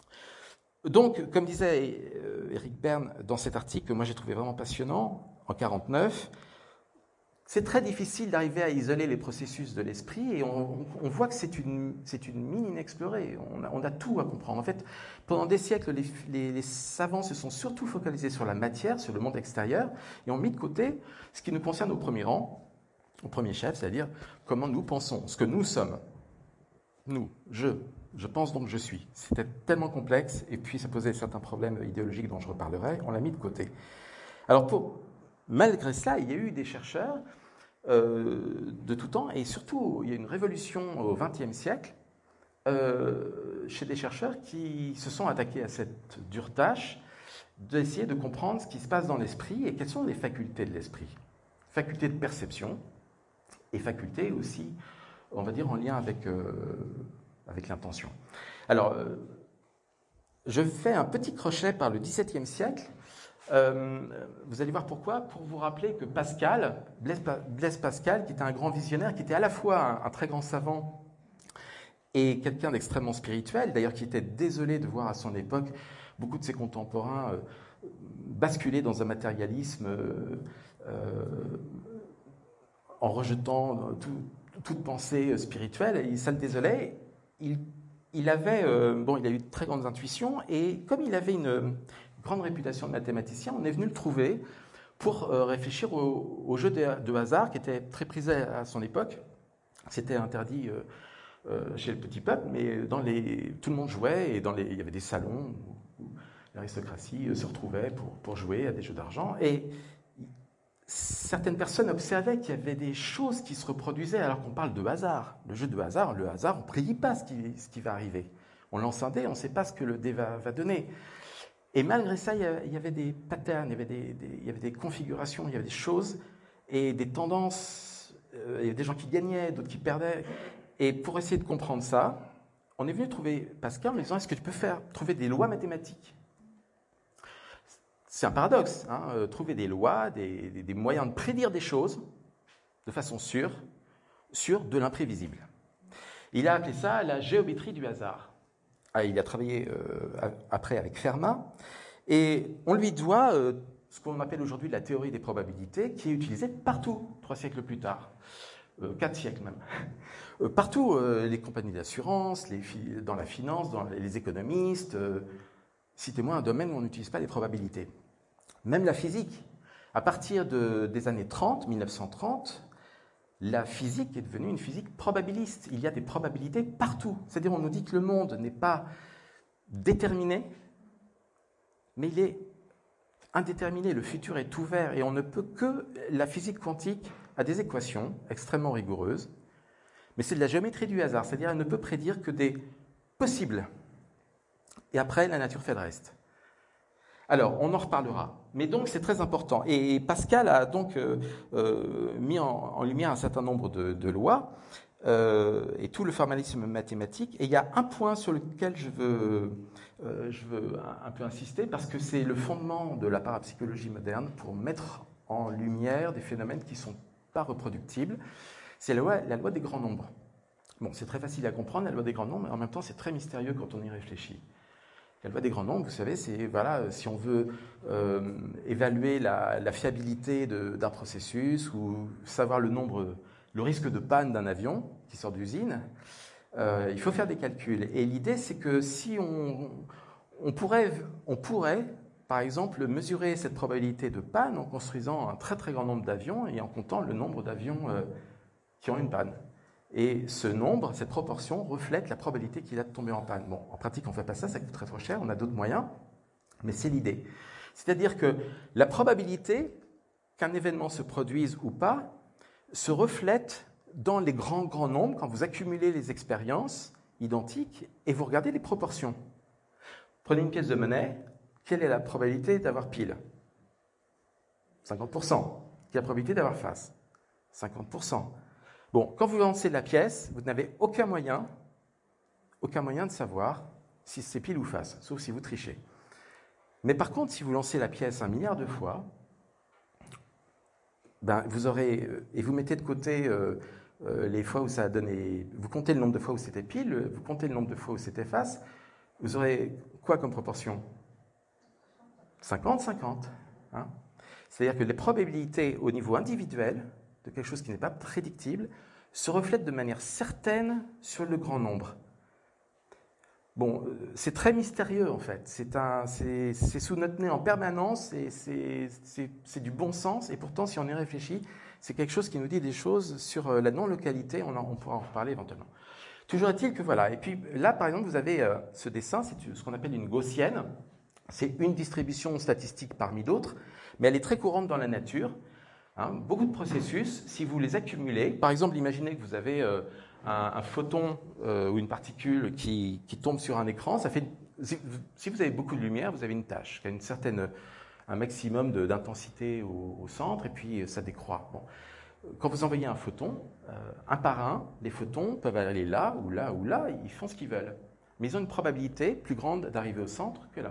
donc, comme disait euh, Eric Berne dans cet article que moi j'ai trouvé vraiment passionnant, en quarante-neuf, c'est très difficile d'arriver à isoler les processus de l'esprit et on, on voit que c'est une, c'est une mine inexplorée. On a, on a tout à comprendre. En fait, pendant des siècles, les, les, les savants se sont surtout focalisés sur la matière, sur le monde extérieur, et ont mis de côté ce qui nous concerne au premier rang, au premier chef, c'est-à-dire comment nous pensons, ce que nous sommes. Nous, je, je pense donc je suis. C'était tellement complexe et puis ça posait certains problèmes idéologiques dont je reparlerai, on l'a mis de côté. Alors pour, malgré cela, il y a eu des chercheurs euh, de tout temps et surtout il y a une révolution au vingtième siècle euh, chez des chercheurs qui se sont attaqués à cette dure tâche d'essayer de comprendre ce qui se passe dans l'esprit et quelles sont les facultés de l'esprit. Facultés de perception et facultés aussi, on va dire, en lien avec, euh, avec l'intention. Alors, euh, je fais un petit crochet par le dix-septième siècle. Euh, vous allez voir pourquoi. Pour vous rappeler que Pascal, Blaise, Blaise Pascal, qui était un grand visionnaire, qui était à la fois un, un très grand savant et quelqu'un d'extrêmement spirituel, d'ailleurs qui était désolé de voir à son époque beaucoup de ses contemporains euh, basculer dans un matérialisme euh, euh, en rejetant tout, toute pensée spirituelle, et ça le désolait. Il, il avait, euh, bon, il a eu de très grandes intuitions, et comme il avait une grande réputation de mathématicien, on est venu le trouver pour euh, réfléchir au, au jeu de, de hasard, qui était très prisé à son époque. C'était interdit euh, euh, chez le petit peuple, mais dans les, tout le monde jouait, et dans les, il y avait des salons où, où l'aristocratie se retrouvait pour, pour jouer à des jeux d'argent, et certaines personnes observaient qu'il y avait des choses qui se reproduisaient alors qu'on parle de hasard. Le jeu de hasard, le hasard, on ne prédit pas ce qui, ce qui va arriver. On lance un dé, on ne sait pas ce que le dé va, va donner. Et malgré ça, il y avait des patterns, il y avait des, des, il y avait des configurations, il y avait des choses et des tendances. Euh, il y avait des gens qui gagnaient, d'autres qui perdaient. Et pour essayer de comprendre ça, on est venu trouver Pascal en lui disant, est-ce que tu peux faire trouver des lois mathématiques ? C'est un paradoxe, hein, euh, trouver des lois, des, des, des moyens de prédire des choses de façon sûre, sur de l'imprévisible. Il a appelé ça la géométrie du hasard. Ah, il a travaillé euh, après avec Fermat, et on lui doit euh, ce qu'on appelle aujourd'hui la théorie des probabilités, qui est utilisée partout, trois siècles plus tard, euh, quatre siècles même. Euh, partout, euh, les compagnies d'assurance, les dans la finance, dans les économistes, euh, citez-moi un domaine où on n'utilise pas les probabilités. Même la physique. À partir de, des années trente, mille neuf cent trente, la physique est devenue une physique probabiliste. Il y a des probabilités partout. C'est-à-dire, on nous dit que le monde n'est pas déterminé, mais il est indéterminé. Le futur est ouvert et on ne peut que... La physique quantique a des équations extrêmement rigoureuses, mais c'est de la géométrie du hasard. C'est-à-dire, elle ne peut prédire que des possibles. Et après, la nature fait le reste. Alors, on en reparlera. Mais donc, c'est très important. Et Pascal a donc euh, euh, mis en, en lumière un certain nombre de, de lois euh, et tout le formalisme mathématique. Et il y a un point sur lequel je veux, euh, je veux un, un peu insister, parce que c'est le fondement de la parapsychologie moderne pour mettre en lumière des phénomènes qui ne sont pas reproductibles. C'est la loi, la loi des grands nombres. Bon, c'est très facile à comprendre, la loi des grands nombres, mais en même temps, c'est très mystérieux quand on y réfléchit. La loi des grands nombres, vous savez, c'est, voilà, si on veut euh, évaluer la, la fiabilité de, d'un processus ou savoir le nombre, le risque de panne d'un avion qui sort d'usine, euh, il faut faire des calculs. Et l'idée, c'est que si on, on, pourrait, on pourrait, par exemple, mesurer cette probabilité de panne en construisant un très très grand nombre d'avions et en comptant le nombre d'avions euh, qui ont une panne. Et ce nombre, cette proportion, reflète la probabilité qu'il a de tomber en panne. Bon, en pratique, on ne fait pas ça, ça coûte très trop cher, on a d'autres moyens, mais c'est l'idée. C'est-à-dire que la probabilité qu'un événement se produise ou pas se reflète dans les grands, grands nombres, quand vous accumulez les expériences identiques et vous regardez les proportions. Prenez une pièce de monnaie, quelle est la probabilité d'avoir pile ? cinquante pour cent. Quelle est la probabilité d'avoir face ? cinquante pour cent. Bon, quand vous lancez la pièce, vous n'avez aucun moyen, aucun moyen de savoir si c'est pile ou face, sauf si vous trichez. Mais par contre, si vous lancez la pièce un milliard de fois, ben vous aurez, et vous mettez de côté euh, euh, les fois où ça a donné, vous comptez le nombre de fois où c'était pile, vous comptez le nombre de fois où c'était face, vous aurez quoi comme proportion ? cinquante cinquante. Hein ? C'est-à-dire que les probabilités au niveau individuel de quelque chose qui n'est pas prédictible, se reflète de manière certaine sur le grand nombre. Bon, c'est très mystérieux en fait, c'est, un, c'est, c'est sous notre nez en permanence, et c'est, c'est, c'est du bon sens, et pourtant si on y réfléchit, c'est quelque chose qui nous dit des choses sur la non-localité, on, en, on pourra en reparler éventuellement. Toujours est-il que voilà, et puis là par exemple vous avez euh, ce dessin, c'est ce qu'on appelle une gaussienne, c'est une distribution statistique parmi d'autres, mais elle est très courante dans la nature. Hein, beaucoup de processus, si vous les accumulez, par exemple, imaginez que vous avez euh, un, un photon euh, ou une particule qui, qui tombe sur un écran, ça fait, si, si vous avez beaucoup de lumière, vous avez une tâche qui a une certaine, un maximum de, d'intensité au, au centre, et puis ça décroît. Bon. Quand vous envoyez un photon, euh, un par un, les photons peuvent aller là ou là ou là, ils font ce qu'ils veulent. Mais ils ont une probabilité plus grande d'arriver au centre que là.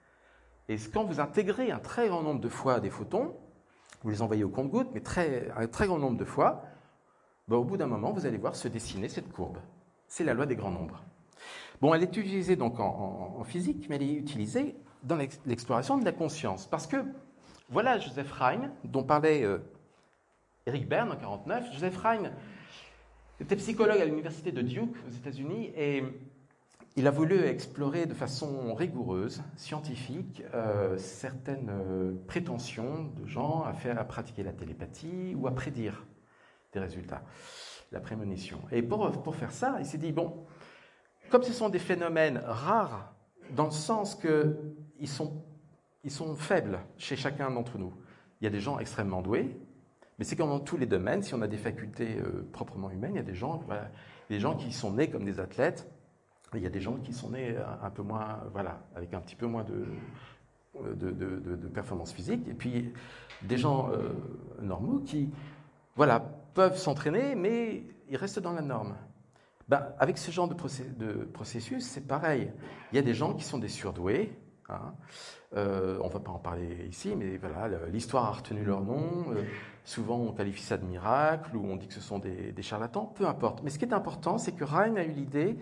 Et quand vous intégrez un très grand nombre de fois des photons, vous les envoyez au compte-gouttes, mais très, un très grand nombre de fois, ben au bout d'un moment, vous allez voir se dessiner cette courbe. C'est la loi des grands nombres. Bon, elle est utilisée donc en, en, en physique, mais elle est utilisée dans l'exploration de la conscience. Parce que, voilà Joseph Rhein, dont parlait euh, Eric Berne en mille neuf cent quarante-neuf. Joseph Rhein était psychologue à l'université de Duke, aux États-Unis, et il a voulu explorer de façon rigoureuse, scientifique, euh, certaines euh, prétentions de gens à faire, à pratiquer la télépathie ou à prédire des résultats, la prémonition. Et pour, pour faire ça, il s'est dit, bon, comme ce sont des phénomènes rares, dans le sens qu'ils sont, ils sont faibles chez chacun d'entre nous. Il y a des gens extrêmement doués, mais c'est comme dans tous les domaines, si on a des facultés euh, proprement humaines, il y a des gens, voilà, des gens qui sont nés comme des athlètes. Il y a des gens qui sont nés un peu moins, voilà, avec un petit peu moins de, de, de, de, de performance physique, et puis des gens euh, normaux qui, voilà, peuvent s'entraîner, mais ils restent dans la norme. Ben, avec ce genre de, procé de processus, c'est pareil. Il y a des gens qui sont des surdoués, hein. euh, on ne va pas en parler ici, mais voilà, l'histoire a retenu leur nom. Euh, souvent, on qualifie ça de miracle, ou on dit que ce sont des, des charlatans, peu importe. Mais ce qui est important, c'est que Rhein a eu l'idée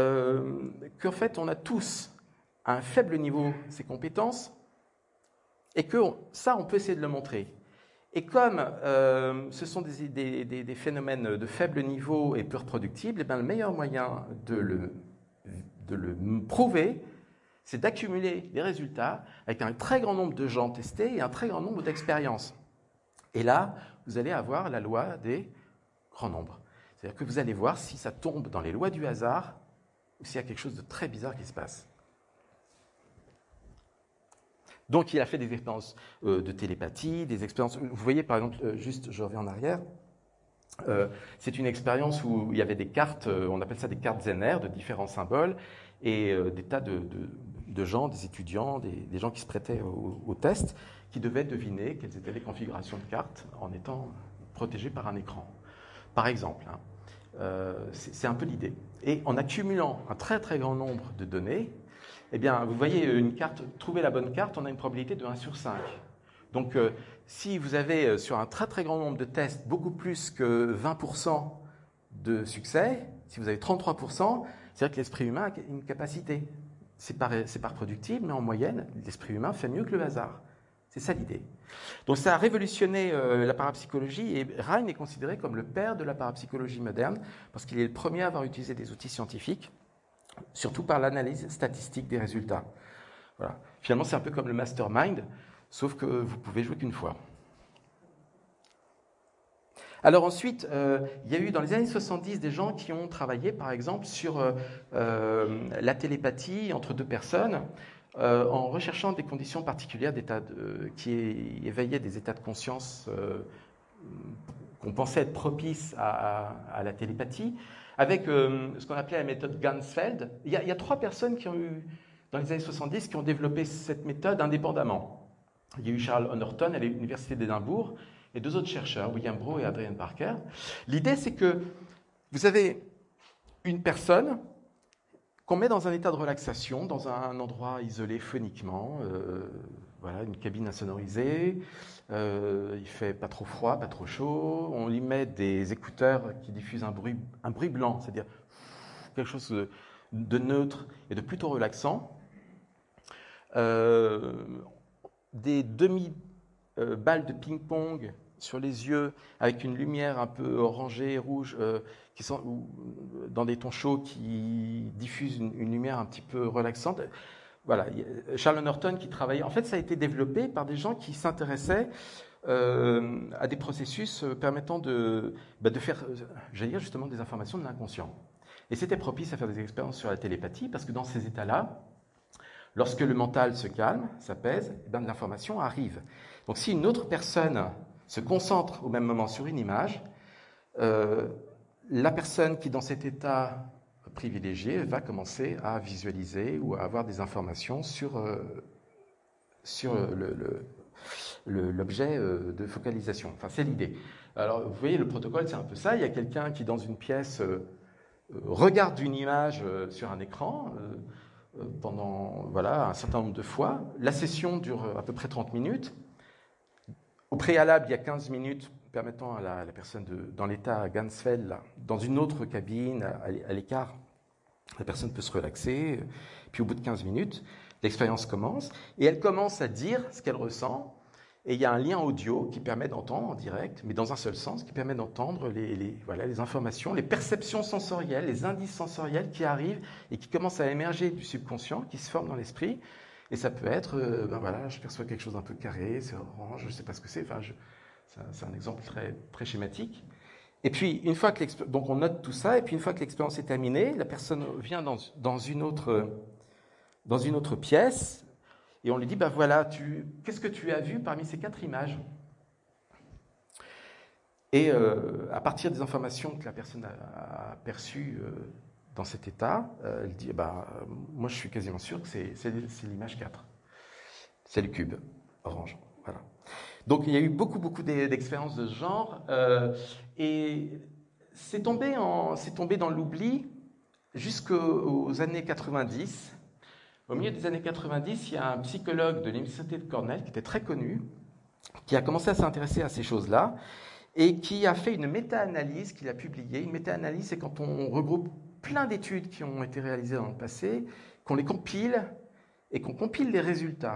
Euh, qu'en fait, on a tous, à un faible niveau, ces compétences, et que on, ça, on peut essayer de le montrer. Et comme euh, ce sont des, des, des, des phénomènes de faible niveau et peu reproductibles, eh bien, le meilleur moyen de le, de le prouver, c'est d'accumuler les résultats avec un très grand nombre de gens testés et un très grand nombre d'expériences. Et là, vous allez avoir la loi des grands nombres. C'est-à-dire que vous allez voir si ça tombe dans les lois du hasard ou s'il y a quelque chose de très bizarre qui se passe. Donc, il a fait des expériences euh, de télépathie, des expériences... Vous voyez, par exemple, euh, juste, je reviens en arrière, euh, c'est une expérience où il y avait des cartes, euh, on appelle ça des cartes Zener, de différents symboles, et euh, des tas de, de, de gens, des étudiants, des, des gens qui se prêtaient au, au test, qui devaient deviner quelles étaient les configurations de cartes en étant protégés par un écran. Par exemple, hein, euh, c'est un peu l'idée. Et en accumulant un très très grand nombre de données, eh bien, vous voyez une carte, trouver la bonne carte, on a une probabilité de un sur cinq. Donc, euh, si vous avez euh, sur un très très grand nombre de tests beaucoup plus que vingt pour cent de succès, si vous avez trente-trois pour cent, c'est-à-dire que l'esprit humain a une capacité. C'est pas, c'est pas reproductible, mais en moyenne, l'esprit humain fait mieux que le hasard. C'est ça l'idée. Donc, ça a révolutionné euh, la parapsychologie et Rhine est considéré comme le père de la parapsychologie moderne parce qu'il est le premier à avoir utilisé des outils scientifiques, surtout par l'analyse statistique des résultats. Voilà. Finalement, c'est un peu comme le mastermind, sauf que vous pouvez jouer qu'une fois. Alors ensuite, euh, il y a eu dans les années soixante-dix des gens qui ont travaillé, par exemple, sur euh, euh, la télépathie entre deux personnes, euh, en recherchant des conditions particulières d'état de, qui éveillaient des états de conscience euh, qu'on pensait être propices à, à, à la télépathie, avec euh, ce qu'on appelait la méthode Ganzfeld. Il y, a, il y a trois personnes qui ont eu, dans les années soixante-dix, qui ont développé cette méthode indépendamment. Il y a eu Charles Honorton à l'Université d'Édimbourg et deux autres chercheurs, William Braud et Adrian Parker. L'idée, c'est que vous avez une personne qu'on met dans un état de relaxation, dans un endroit isolé phoniquement, euh, voilà, une cabine insonorisée, euh, il fait pas trop froid, pas trop chaud, on lui met des écouteurs qui diffusent un bruit, un bruit blanc, c'est-à-dire quelque chose de, de neutre et de plutôt relaxant, euh, des demi-balles de ping-pong sur les yeux avec une lumière un peu orangée, rouge, euh, qui sont ou, dans des tons chauds qui diffusent une, une lumière un petit peu relaxante. Voilà, Charles Norton qui travaillait. En fait, ça a été développé par des gens qui s'intéressaient euh, à des processus permettant de, bah, de faire, j'allais dire justement, des informations de l'inconscient. Et c'était propice à faire des expériences sur la télépathie parce que dans ces états-là, lorsque le mental se calme, s'apaise, eh bien, de l'information arrive. Donc, si une autre personne se concentre au même moment sur une image, euh, la personne qui est dans cet état privilégié va commencer à visualiser ou à avoir des informations sur, euh, sur le, le, le, l'objet euh, de focalisation. Enfin, c'est l'idée. Alors, vous voyez, le protocole, c'est un peu ça. Il y a quelqu'un qui, dans une pièce, euh, regarde une image euh, sur un écran euh, pendant voilà, un certain nombre de fois. La session dure à peu près trente minutes. Au préalable, il y a quinze minutes permettant à la, à la personne de, dans l'état Ganzfeld, là, dans une autre cabine, à, à l'écart, la personne peut se relaxer. Puis au bout de quinze minutes, l'expérience commence et elle commence à dire ce qu'elle ressent. Et il y a un lien audio qui permet d'entendre en direct, mais dans un seul sens, qui permet d'entendre les, les, voilà, les informations, les perceptions sensorielles, les indices sensoriels qui arrivent et qui commencent à émerger du subconscient, qui se forment dans l'esprit. Et ça peut être, euh, ben voilà, je perçois quelque chose d'un peu carré, c'est orange, je ne sais pas ce que c'est. Enfin, je, c'est un exemple très, très schématique. Et puis, une fois que l'expérience, donc on note tout ça, et puis une fois que l'expérience est terminée, la personne vient dans, dans, une, autre, dans une autre pièce, et on lui dit, ben voilà, tu, qu'est-ce que tu as vu parmi ces quatre images? Et euh, à partir des informations que la personne a, a perçues euh, dans cet état, euh, elle dit, ben, moi je suis quasiment sûr que c'est, c'est, c'est l'image quatre. C'est le cube orange. Voilà. Donc il y a eu beaucoup, beaucoup d'expériences de ce genre, euh, et c'est tombé, en, c'est tombé dans l'oubli jusqu'aux années quatre-vingt-dix. Au milieu des années quatre-vingt-dix, il y a un psychologue de l'université de Cornell qui était très connu, qui a commencé à s'intéresser à ces choses-là, et qui a fait une méta-analyse qu'il a publiée. Une méta-analyse, c'est quand on regroupe plein d'études qui ont été réalisées dans le passé, qu'on les compile, et qu'on compile les résultats.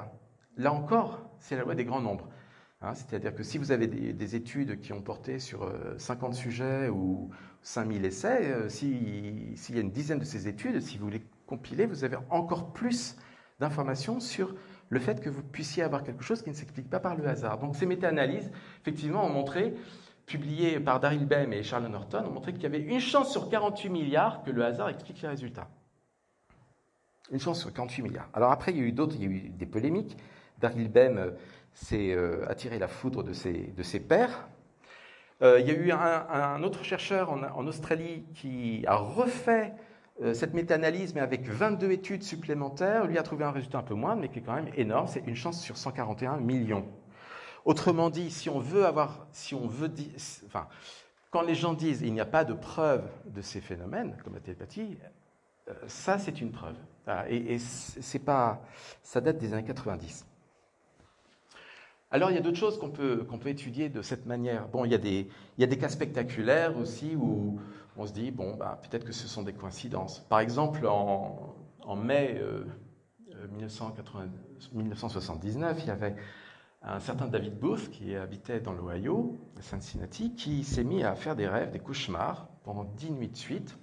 là encore, c'est la loi des grands nombres. Hein, c'est-à-dire que si vous avez des, des études qui ont porté sur euh, cinquante sujets ou cinq mille essais, euh, si, s'il y a une dizaine de ces études, si vous les compilez, vous avez encore plus d'informations sur le fait que vous puissiez avoir quelque chose qui ne s'explique pas par le hasard. Donc ces méta-analyses, effectivement, ont montré, publiées par Daryl Bem et Charles Norton, ont montré qu'il y avait une chance sur quarante-huit milliards que le hasard explique les résultats. Une chance sur quarante-huit milliards. Alors après, il y a eu d'autres, il y a eu des polémiques. Daryl Bem s'est euh, attiré la foudre de ses, de ses pairs. Euh, il y a eu un, un autre chercheur en, en Australie qui a refait euh, cette méta-analyse, mais avec vingt-deux études supplémentaires. Lui a trouvé un résultat un peu moindre, mais qui est quand même énorme. C'est une chance sur cent quarante et un millions. Autrement dit, si on veut avoir, si on veut dire, enfin, quand les gens disent il n'y a pas de preuve de ces phénomènes, comme la télépathie, euh, ça c'est une preuve. Et, et c'est pas, ça date des années quatre-vingt-dix. Alors, il y a d'autres choses qu'on peut, qu'on peut étudier de cette manière. Bon, il y a des, il y a des cas spectaculaires aussi où on se dit, bon, bah, peut-être que ce sont des coïncidences. Par exemple, en, en mai euh, mille neuf cent soixante-dix-neuf, il y avait un certain David Booth qui habitait dans l'Ohio, à Cincinnati, qui s'est mis à faire des rêves, des cauchemars, pendant dix nuits de suite.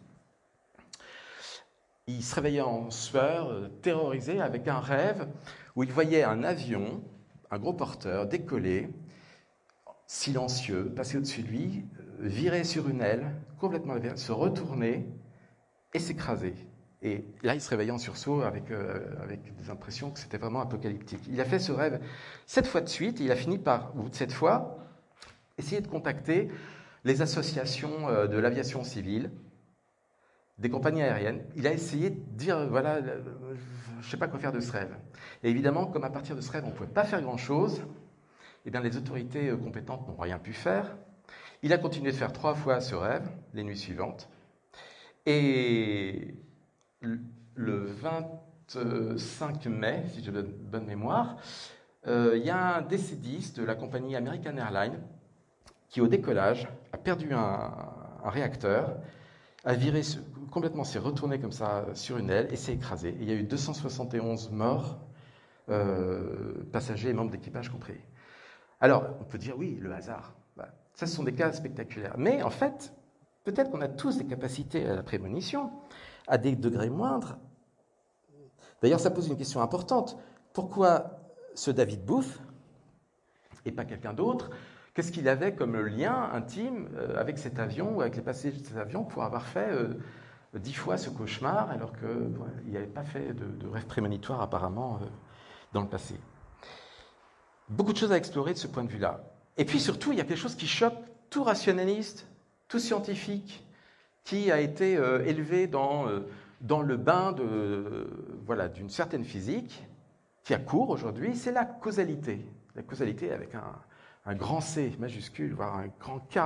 Il se réveillait en sueur, euh, terrorisé, avec un rêve où il voyait un avion, un gros porteur, décoller, silencieux, passer au-dessus de lui, virer sur une aile, complètement se retourner et s'écraser. Et là, il se réveillait en sursaut avec, euh, avec des impressions que c'était vraiment apocalyptique. Il a fait ce rêve sept fois de suite et il a fini par, au bout de cette fois, essayer de contacter les associations euh, de l'aviation civile, des compagnies aériennes. Il a essayé de dire, voilà, euh, je ne sais pas quoi faire de ce rêve. Et évidemment, comme à partir de ce rêve, on ne pouvait pas faire grand-chose, eh bien, les autorités compétentes n'ont rien pu faire. Il a continué de faire trois fois ce rêve, les nuits suivantes. Et le vingt-cinq mai, si j'ai bonne, bonne mémoire, euh, il y a un décédiste de la compagnie American Airlines qui, au décollage, a perdu un, un réacteur, a viré complètement, s'est retourné comme ça sur une aile et s'est écrasé. Et il y a eu deux cent soixante et onze morts, euh, passagers et membres d'équipage compris. Alors, on peut dire oui, le hasard. Bah, ça, ce sont des cas spectaculaires. Mais en fait, peut-être qu'on a tous des capacités à la prémonition, à des degrés moindres. D'ailleurs, ça pose une question importante. Pourquoi ce David Booth et pas quelqu'un d'autre? Qu'est-ce qu'il avait comme lien intime avec cet avion ou avec les passagers de cet avion pour avoir fait euh, dix fois ce cauchemar alors qu'il ouais, n'avait pas fait de, de rêve prémonitoire apparemment euh, dans le passé? Beaucoup de choses à explorer de ce point de vue-là. Et puis surtout, il y a quelque chose qui choque tout rationaliste, tout scientifique, qui a été euh, élevé dans, euh, dans le bain de, euh, voilà, d'une certaine physique, qui a cours aujourd'hui, c'est la causalité. La causalité avec un, un grand C majuscule, voire un grand K.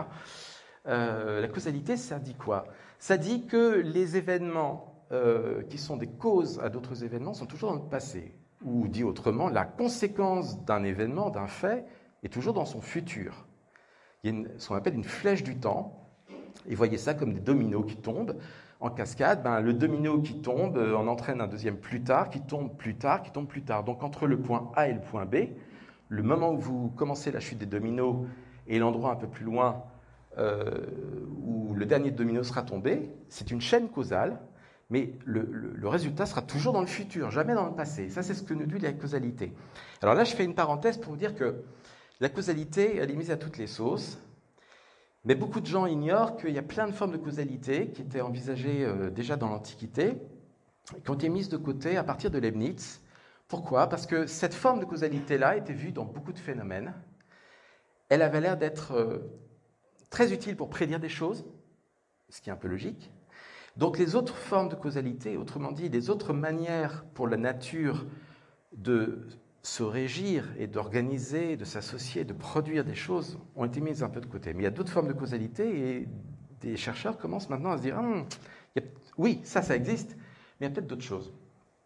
Euh, la causalité, ça dit quoi? Ça dit que les événements euh, qui sont des causes à d'autres événements sont toujours dans le passé. Ou dit autrement, la conséquence d'un événement, d'un fait, est toujours dans son futur. Il y a une, ce qu'on appelle une flèche du temps, et voyez ça comme des dominos qui tombent en cascade. Ben, le domino qui tombe euh, en entraîne un deuxième plus tard, qui tombe plus tard, qui tombe plus tard. Donc entre le point A et le point B, le moment où vous commencez la chute des dominos et l'endroit un peu plus loin euh, où le dernier domino sera tombé, c'est une chaîne causale. Mais le, le, le résultat sera toujours dans le futur, jamais dans le passé. Ça, c'est ce que nous dit la causalité. Alors là, je fais une parenthèse pour vous dire que la causalité, elle est mise à toutes les sauces. Mais beaucoup de gens ignorent qu'il y a plein de formes de causalité qui étaient envisagées euh, déjà dans l'Antiquité, qui ont été mises de côté à partir de Leibniz. Pourquoi? Parce que cette forme de causalité-là était vue dans beaucoup de phénomènes. Elle avait l'air d'être euh, très utile pour prédire des choses, ce qui est un peu logique. Donc les autres formes de causalité, autrement dit, les autres manières pour la nature de se régir et d'organiser, de s'associer, de produire des choses, ont été mises un peu de côté. Mais il y a d'autres formes de causalité et des chercheurs commencent maintenant à se dire hum, il y a, oui, ça, ça existe, mais il y a peut-être d'autres choses.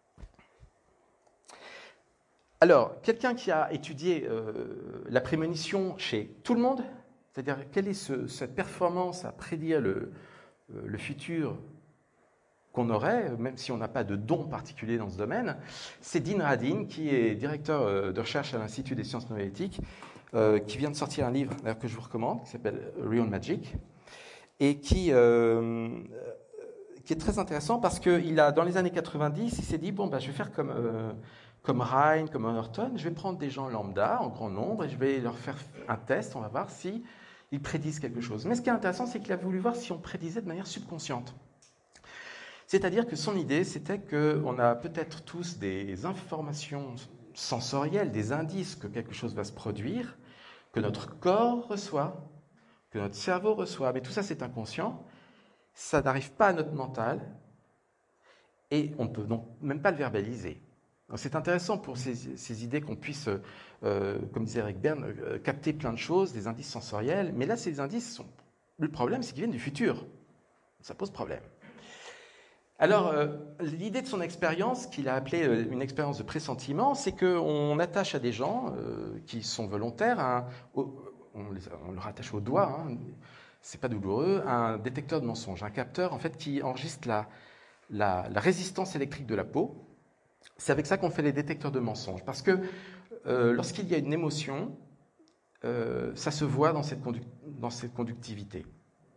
Alors, quelqu'un qui a étudié euh, la prémonition chez tout le monde, c'est-à-dire quelle est ce, cette performance à prédire le, euh, le futur qu'on aurait, même si on n'a pas de don particulier dans ce domaine, c'est Dean Radin, qui est directeur de recherche à l'Institut des sciences noétiques, euh, qui vient de sortir un livre que je vous recommande, qui s'appelle Real Magic, et qui, euh, qui est très intéressant parce qu'il a, dans les années quatre-vingt-dix, il s'est dit, bon, bah, je vais faire comme, euh, comme Ryan, comme Overton, je vais prendre des gens lambda, en grand nombre, et je vais leur faire un test, on va voir si ils prédisent quelque chose. Mais ce qui est intéressant, c'est qu'il a voulu voir si on prédisait de manière subconsciente. C'est-à-dire que son idée, c'était qu'on a peut-être tous des informations sensorielles, des indices que quelque chose va se produire, que notre corps reçoit, que notre cerveau reçoit, mais tout ça c'est inconscient, ça n'arrive pas à notre mental, et on ne peut donc même pas le verbaliser. Donc c'est intéressant pour ces, ces idées qu'on puisse, euh, comme disait Eric Berne, euh, capter plein de choses, des indices sensoriels, mais là ces indices, sont... le problème c'est qu'ils viennent du futur. Ça pose problème. Alors, euh, l'idée de son expérience, qu'il a appelée euh, une expérience de pressentiment, c'est qu'on attache à des gens euh, qui sont volontaires, un, au, on, les, on leur attache au doigt, hein, c'est pas douloureux, un détecteur de mensonges, un capteur en fait qui enregistre la, la, la résistance électrique de la peau. C'est avec ça qu'on fait les détecteurs de mensonges, parce que euh, lorsqu'il y a une émotion, euh, ça se voit dans cette, conduc- dans cette conductivité.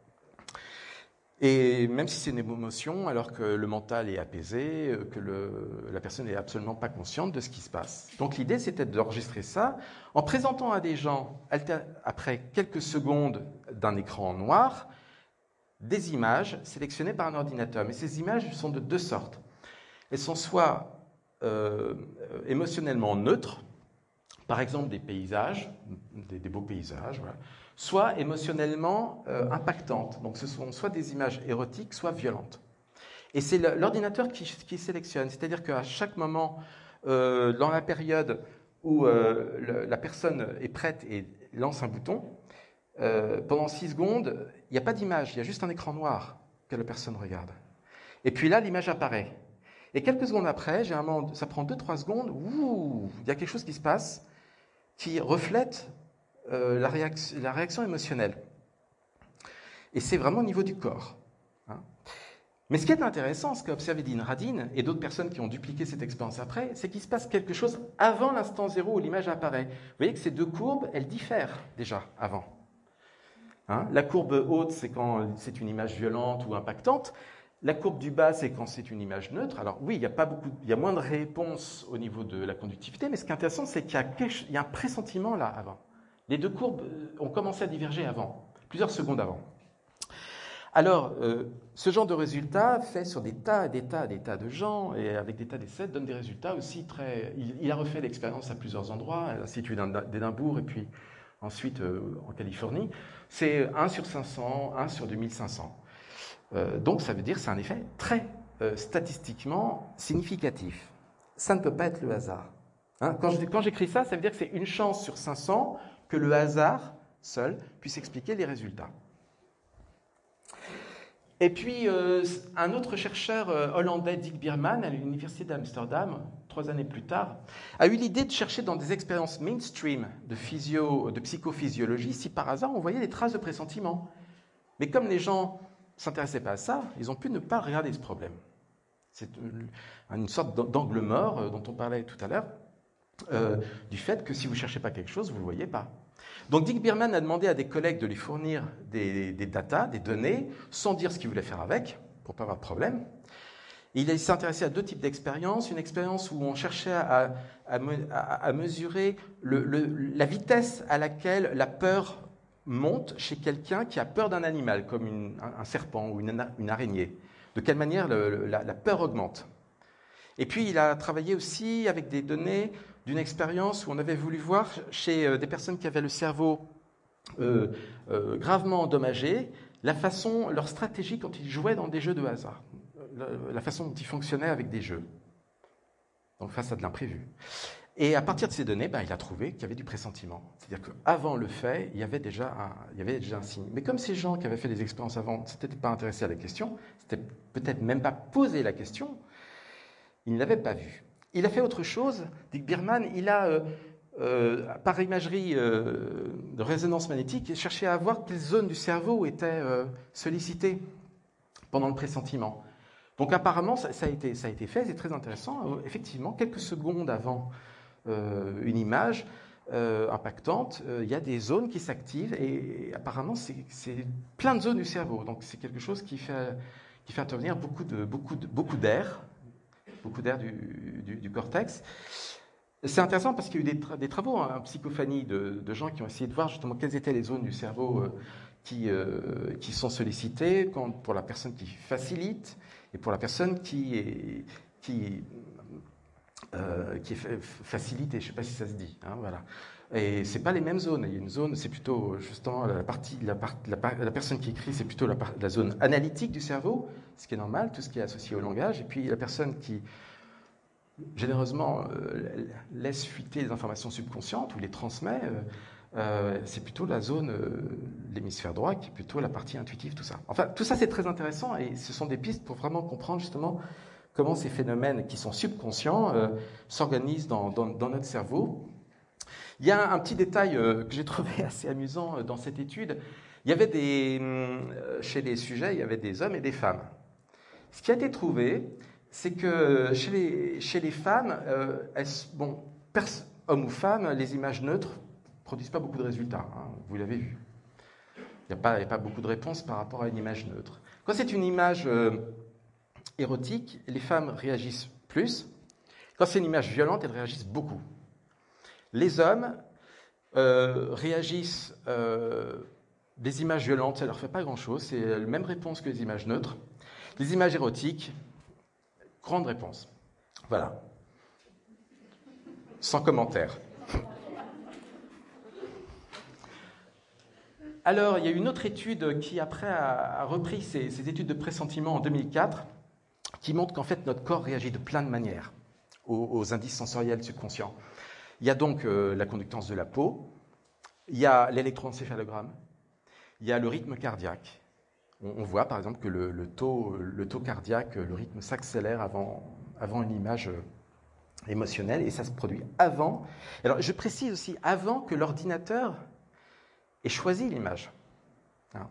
Et même si c'est une émotion, alors que le mental est apaisé, que le, la personne n'est absolument pas consciente de ce qui se passe. Donc l'idée, c'était d'enregistrer ça en présentant à des gens, après quelques secondes d'un écran noir, des images sélectionnées par un ordinateur. Mais ces images sont de deux sortes. Elles sont soit euh, émotionnellement neutres, par exemple des paysages, des, des beaux paysages, voilà, soit émotionnellement euh, impactantes. Donc ce sont soit des images érotiques, soit violentes. Et c'est l'ordinateur qui, qui sélectionne, c'est-à-dire qu'à chaque moment, euh, dans la période où euh, le, la personne est prête et lance un bouton, euh, pendant six secondes, il n'y a pas d'image, il y a juste un écran noir que la personne regarde. Et puis là, l'image apparaît. Et quelques secondes après, généralement, ça prend deux trois secondes, ouh, il y a quelque chose qui se passe qui reflète euh, la, réaction, la réaction émotionnelle. Et c'est vraiment au niveau du corps. Hein. Mais ce qui est intéressant, ce qu'a observé Dean Radin et d'autres personnes qui ont dupliqué cette expérience après, c'est qu'il se passe quelque chose avant l'instant zéro où l'image apparaît. Vous voyez que ces deux courbes, elles diffèrent déjà avant. Hein, la courbe haute, c'est quand c'est une image violente ou impactante. La courbe du bas, c'est quand c'est une image neutre. Alors oui, il y a pas beaucoup, il y a moins de réponses au niveau de la conductivité, mais ce qui est intéressant, c'est qu'il y a, quelque, il y a un pressentiment là avant. Les deux courbes ont commencé à diverger avant, plusieurs secondes avant. Alors, euh, ce genre de résultat fait sur des tas, des tas, des tas de gens, et avec des tas d'essais, donne des résultats aussi très... Il, il a refait l'expérience à plusieurs endroits, à l'Institut d'Édimbourg et puis ensuite euh, en Californie. C'est un sur cinq cents, un sur deux mille cinq cents. Euh, donc ça veut dire que c'est un effet très euh, statistiquement significatif. Ça ne peut pas être le hasard. Hein, quand, je, quand j'écris ça, ça veut dire que c'est une chance sur cinq cents que le hasard seul puisse expliquer les résultats. Et puis, euh, un autre chercheur euh, hollandais, Dick Bierman, à l'université d'Amsterdam, trois années plus tard, a eu l'idée de chercher dans des expériences mainstream de, physio, de psychophysiologie si par hasard on voyait des traces de pressentiment. Mais comme les gens ne s'intéressaient pas à ça, ils ont pu ne pas regarder ce problème. C'est une sorte d'angle mort dont on parlait tout à l'heure, euh, du fait que si vous ne cherchez pas quelque chose, vous ne le voyez pas. Donc Dick Bierman a demandé à des collègues de lui fournir des, des datas, des données, sans dire ce qu'ils voulaient faire avec, pour ne pas avoir de problème. Et il s'est intéressé à deux types d'expériences. Une expérience où on cherchait à, à, à, à mesurer le, le, la vitesse à laquelle la peur monte chez quelqu'un qui a peur d'un animal, comme une, un, un serpent ou une, une araignée. De quelle manière le, la, la peur augmente. Et puis il a travaillé aussi avec des données d'une expérience où on avait voulu voir chez des personnes qui avaient le cerveau euh, euh, gravement endommagé, la façon, leur stratégie quand ils jouaient dans des jeux de hasard, la, la façon dont ils fonctionnaient avec des jeux, donc face à de l'imprévu. Et à partir de ces données, ben, il a trouvé qu'il y avait du pressentiment. C'est-à-dire qu'avant le fait, il y avait déjà un, il y avait déjà un signe. Mais comme ces gens qui avaient fait des expériences avant ne s'étaient pas intéressés à la question, s'étaient peut-être même pas posé la question, ils ne l'avaient pas vu. Il a fait autre chose. Dick Bierman, il a, euh, euh, par imagerie euh, de résonance magnétique, cherché à voir quelles zones du cerveau étaient euh, sollicitées pendant le pressentiment. Donc apparemment, ça, ça, a été, ça a été fait, c'est très intéressant. Effectivement, quelques secondes avant euh, une image euh, impactante, il euh, y a des zones qui s'activent et, et apparemment, c'est, c'est plein de zones du cerveau. Donc c'est quelque chose qui fait, qui fait intervenir beaucoup, de, beaucoup, de, beaucoup d'air, beaucoup d'air du, du, du cortex. C'est intéressant parce qu'il y a eu des, tra- des travaux en hein, psychophanie de, de gens qui ont essayé de voir justement quelles étaient les zones du cerveau euh, qui, euh, qui sont sollicitées quand, pour la personne qui facilite et pour la personne qui, est, qui, euh, qui est facilitée. Je ne sais pas si ça se dit. Hein, voilà. Et ce n'est pas les mêmes zones. Il y a une zone, c'est plutôt justement la partie, la, part, la, la personne qui écrit, c'est plutôt la, la zone analytique du cerveau, ce qui est normal, tout ce qui est associé au langage. Et puis la personne qui généreusement euh, laisse fuiter les informations subconscientes ou les transmet, euh, euh, c'est plutôt la zone, euh, l'hémisphère droit, qui est plutôt la partie intuitive, tout ça. Enfin, tout ça c'est très intéressant et ce sont des pistes pour vraiment comprendre justement comment ces phénomènes qui sont subconscients euh, s'organisent dans, dans, dans notre cerveau. Il y a un petit détail euh, que j'ai trouvé assez amusant euh, dans cette étude. Il y avait des, euh, chez les sujets, il y avait des hommes et des femmes. Ce qui a été trouvé, c'est que chez les, chez les femmes, euh, elles, bon, pers- hommes ou femmes, les images neutres ne produisent pas beaucoup de résultats. Hein, vous l'avez vu. Il n'y a pas, il n'y a pas beaucoup de réponses par rapport à une image neutre. Quand c'est une image euh, érotique, les femmes réagissent plus. Quand c'est une image violente, elles réagissent beaucoup. Les hommes euh, réagissent euh, des images violentes, ça ne leur fait pas grand-chose. C'est la même réponse que les images neutres. Les images érotiques, grande réponse. Voilà. Sans commentaire. Alors, il y a une autre étude qui, après, a, a repris ces, ces études de pressentiment en deux mille quatre, qui montre qu'en fait, notre corps réagit de plein de manières aux, aux indices sensoriels subconscients. Il y a donc euh, la conductance de la peau, il y a l'électroencéphalogramme, il y a le rythme cardiaque. On, on voit, par exemple, que le, le, taux, le taux cardiaque, le rythme s'accélère avant, avant une image émotionnelle, et ça se produit avant. Alors, je précise aussi, avant que l'ordinateur ait choisi l'image. Hein.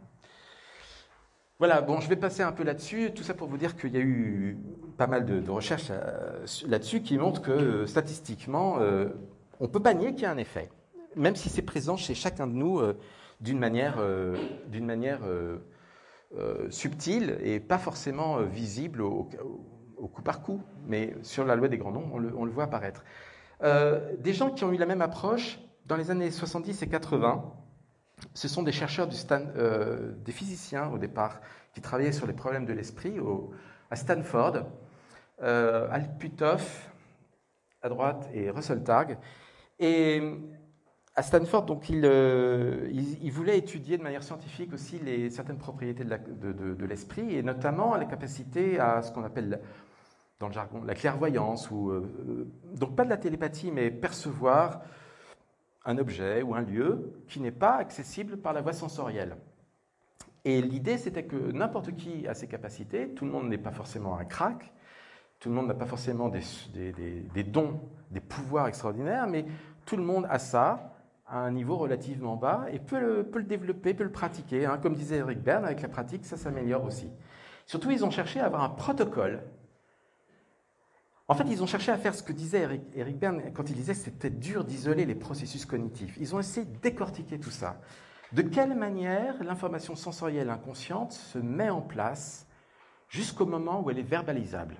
Voilà, bon, je vais passer un peu là-dessus, tout ça pour vous dire qu'il y a eu pas mal de, de recherches euh, là-dessus qui montrent que, euh, statistiquement, euh, on ne peut pas nier qu'il y a un effet, même si c'est présent chez chacun de nous euh, d'une manière, euh, d'une manière euh, euh, subtile et pas forcément euh, visible au, au, au coup par coup, mais sur la loi des grands nombres, on le, on le voit apparaître. Euh, des gens qui ont eu la même approche dans les années soixante-dix et quatre-vingts, ce sont des chercheurs du Stan, euh, des physiciens au départ, qui travaillaient sur les problèmes de l'esprit au, à Stanford, euh, Al Puthoff à droite et Russell Targ. Et à Stanford, donc, ils, euh, ils, ils voulaient étudier de manière scientifique aussi les, certaines propriétés de, la, de, de, de l'esprit, et notamment la capacité à ce qu'on appelle, dans le jargon, la clairvoyance, ou, euh, donc pas de la télépathie, mais percevoir un objet ou un lieu qui n'est pas accessible par la voie sensorielle. Et l'idée, c'était que n'importe qui a ces capacités, tout le monde n'est pas forcément un crack, tout le monde n'a pas forcément des, des, des, des dons, des pouvoirs extraordinaires, mais tout le monde a ça à un niveau relativement bas et peut le, peut le développer, peut le pratiquer. Hein. Comme disait Eric Berne, avec la pratique, ça s'améliore aussi. Surtout, ils ont cherché à avoir un protocole. En fait, ils ont cherché à faire ce que disait Eric, Eric Berne quand il disait que c'était dur d'isoler les processus cognitifs. Ils ont essayé de décortiquer tout ça. De quelle manière l'information sensorielle inconsciente se met en place jusqu'au moment où elle est verbalisable.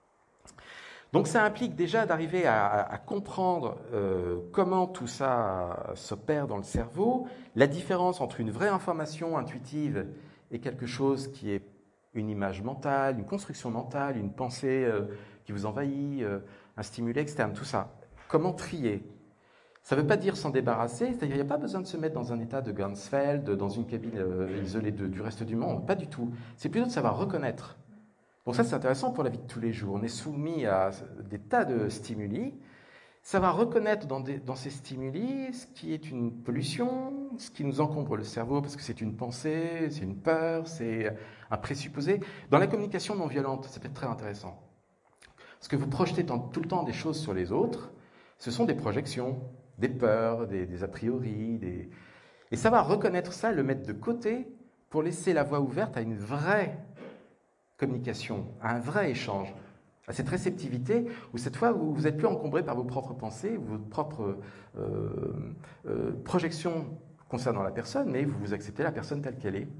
Donc ça implique déjà d'arriver à, à comprendre euh, comment tout ça s'opère dans le cerveau, la différence entre une vraie information intuitive et quelque chose qui est une image mentale, une construction mentale, une pensée euh, qui vous envahit, euh, un stimulé externe, tout ça. Comment trier? Ça ne veut pas dire s'en débarrasser, c'est-à-dire qu'il n'y a pas besoin de se mettre dans un état de Ganzfeld, dans une cabine euh, isolée de, du reste du monde, pas du tout. C'est plutôt de savoir reconnaître. Pour ça, c'est intéressant pour la vie de tous les jours. On est soumis à des tas de stimuli. Savoir reconnaître dans, des, dans ces stimuli ce qui est une pollution, ce qui nous encombre le cerveau, parce que c'est une pensée, c'est une peur, c'est un présupposé. Dans la communication non violente, ça peut être très intéressant. Parce que vous projetez tant, tout le temps des choses sur les autres, ce sont des projections, des peurs, des, des a priori. Des... Et savoir reconnaître ça, le mettre de côté, pour laisser la voie ouverte à une vraie communication, à un vrai échange, à cette réceptivité où cette fois vous n'êtes plus encombré par vos propres pensées, vos propres euh, euh, projections concernant la personne, mais vous, vous acceptez la personne telle qu'elle est.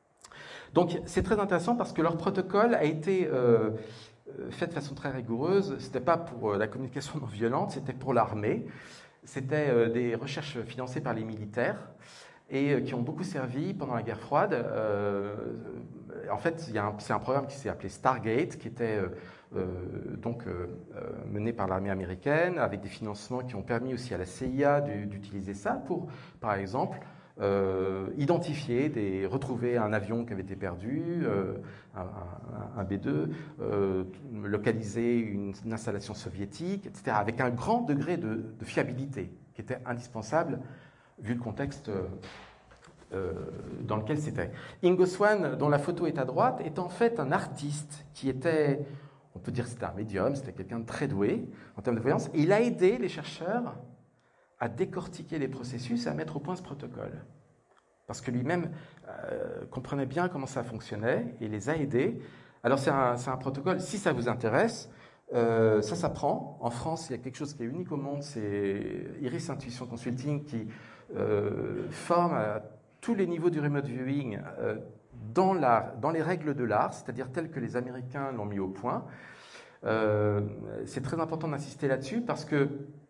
Donc c'est très intéressant parce que leur protocole a été euh, fait de façon très rigoureuse. Ce n'était pas pour la communication non violente, c'était pour l'armée. C'était euh, des recherches financées par les militaires et euh, qui ont beaucoup servi pendant la guerre froide. Euh, en fait, c'est un programme qui s'est appelé Stargate, qui était euh, euh, donc euh, mené par l'armée américaine, avec des financements qui ont permis aussi à la C I A d'utiliser ça pour, par exemple, euh, identifier, des, retrouver un avion qui avait été perdu, euh, un, un, un B deux, euh, localiser une, une installation soviétique, et cetera, avec un grand degré de, de fiabilité qui était indispensable vu le contexte euh, euh, dans lequel c'était. Ingo Swann, dont la photo est à droite, est en fait un artiste qui était, on peut dire que c'était un médium, c'était quelqu'un de très doué en termes de voyance, et il a aidé les chercheurs à décortiquer les processus et à mettre au point ce protocole. Parce que lui-même euh, comprenait bien comment ça fonctionnait et les a aidés. Alors c'est un, c'est un protocole, si ça vous intéresse, euh, ça s'apprend. En France, il y a quelque chose qui est unique au monde, c'est Iris Intuition Consulting qui euh, forme à tous les niveaux du remote viewing euh, dans, la, dans les règles de l'art, c'est-à-dire telles que les Américains l'ont mis au point. Euh, c'est très important d'insister là-dessus parce que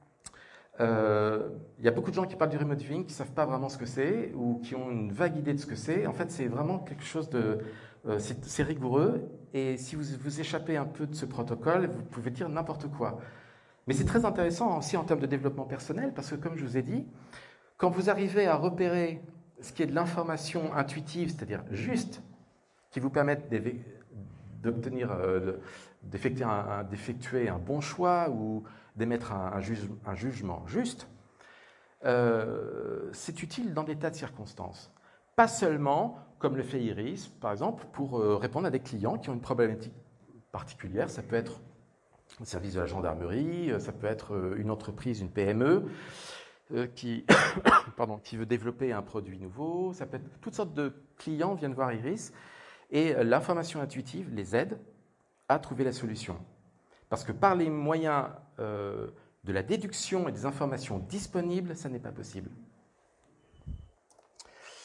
il euh, y a beaucoup de gens qui parlent du remote viewing, qui ne savent pas vraiment ce que c'est, ou qui ont une vague idée de ce que c'est. En fait, c'est vraiment quelque chose de... Euh, c'est rigoureux, et si vous vous échappez un peu de ce protocole, vous pouvez dire n'importe quoi. Mais c'est très intéressant aussi en termes de développement personnel, parce que comme je vous ai dit, quand vous arrivez à repérer ce qui est de l'information intuitive, c'est-à-dire juste, qui vous permettent d'obtenir, euh, d'effectuer un, d'effectuer un bon choix, ou d'émettre un, un, juge, un jugement juste, euh, c'est utile dans des tas de circonstances. Pas seulement, comme le fait Iris, par exemple, pour euh, répondre à des clients qui ont une problématique particulière. Ça peut être le service de la gendarmerie, ça peut être une entreprise, une P M E, euh, qui, pardon, qui veut développer un produit nouveau. Ça peut être toutes sortes de clients viennent voir Iris, et euh, l'information intuitive les aide à trouver la solution. Parce que par les moyens euh, de la déduction et des informations disponibles, ça n'est pas possible.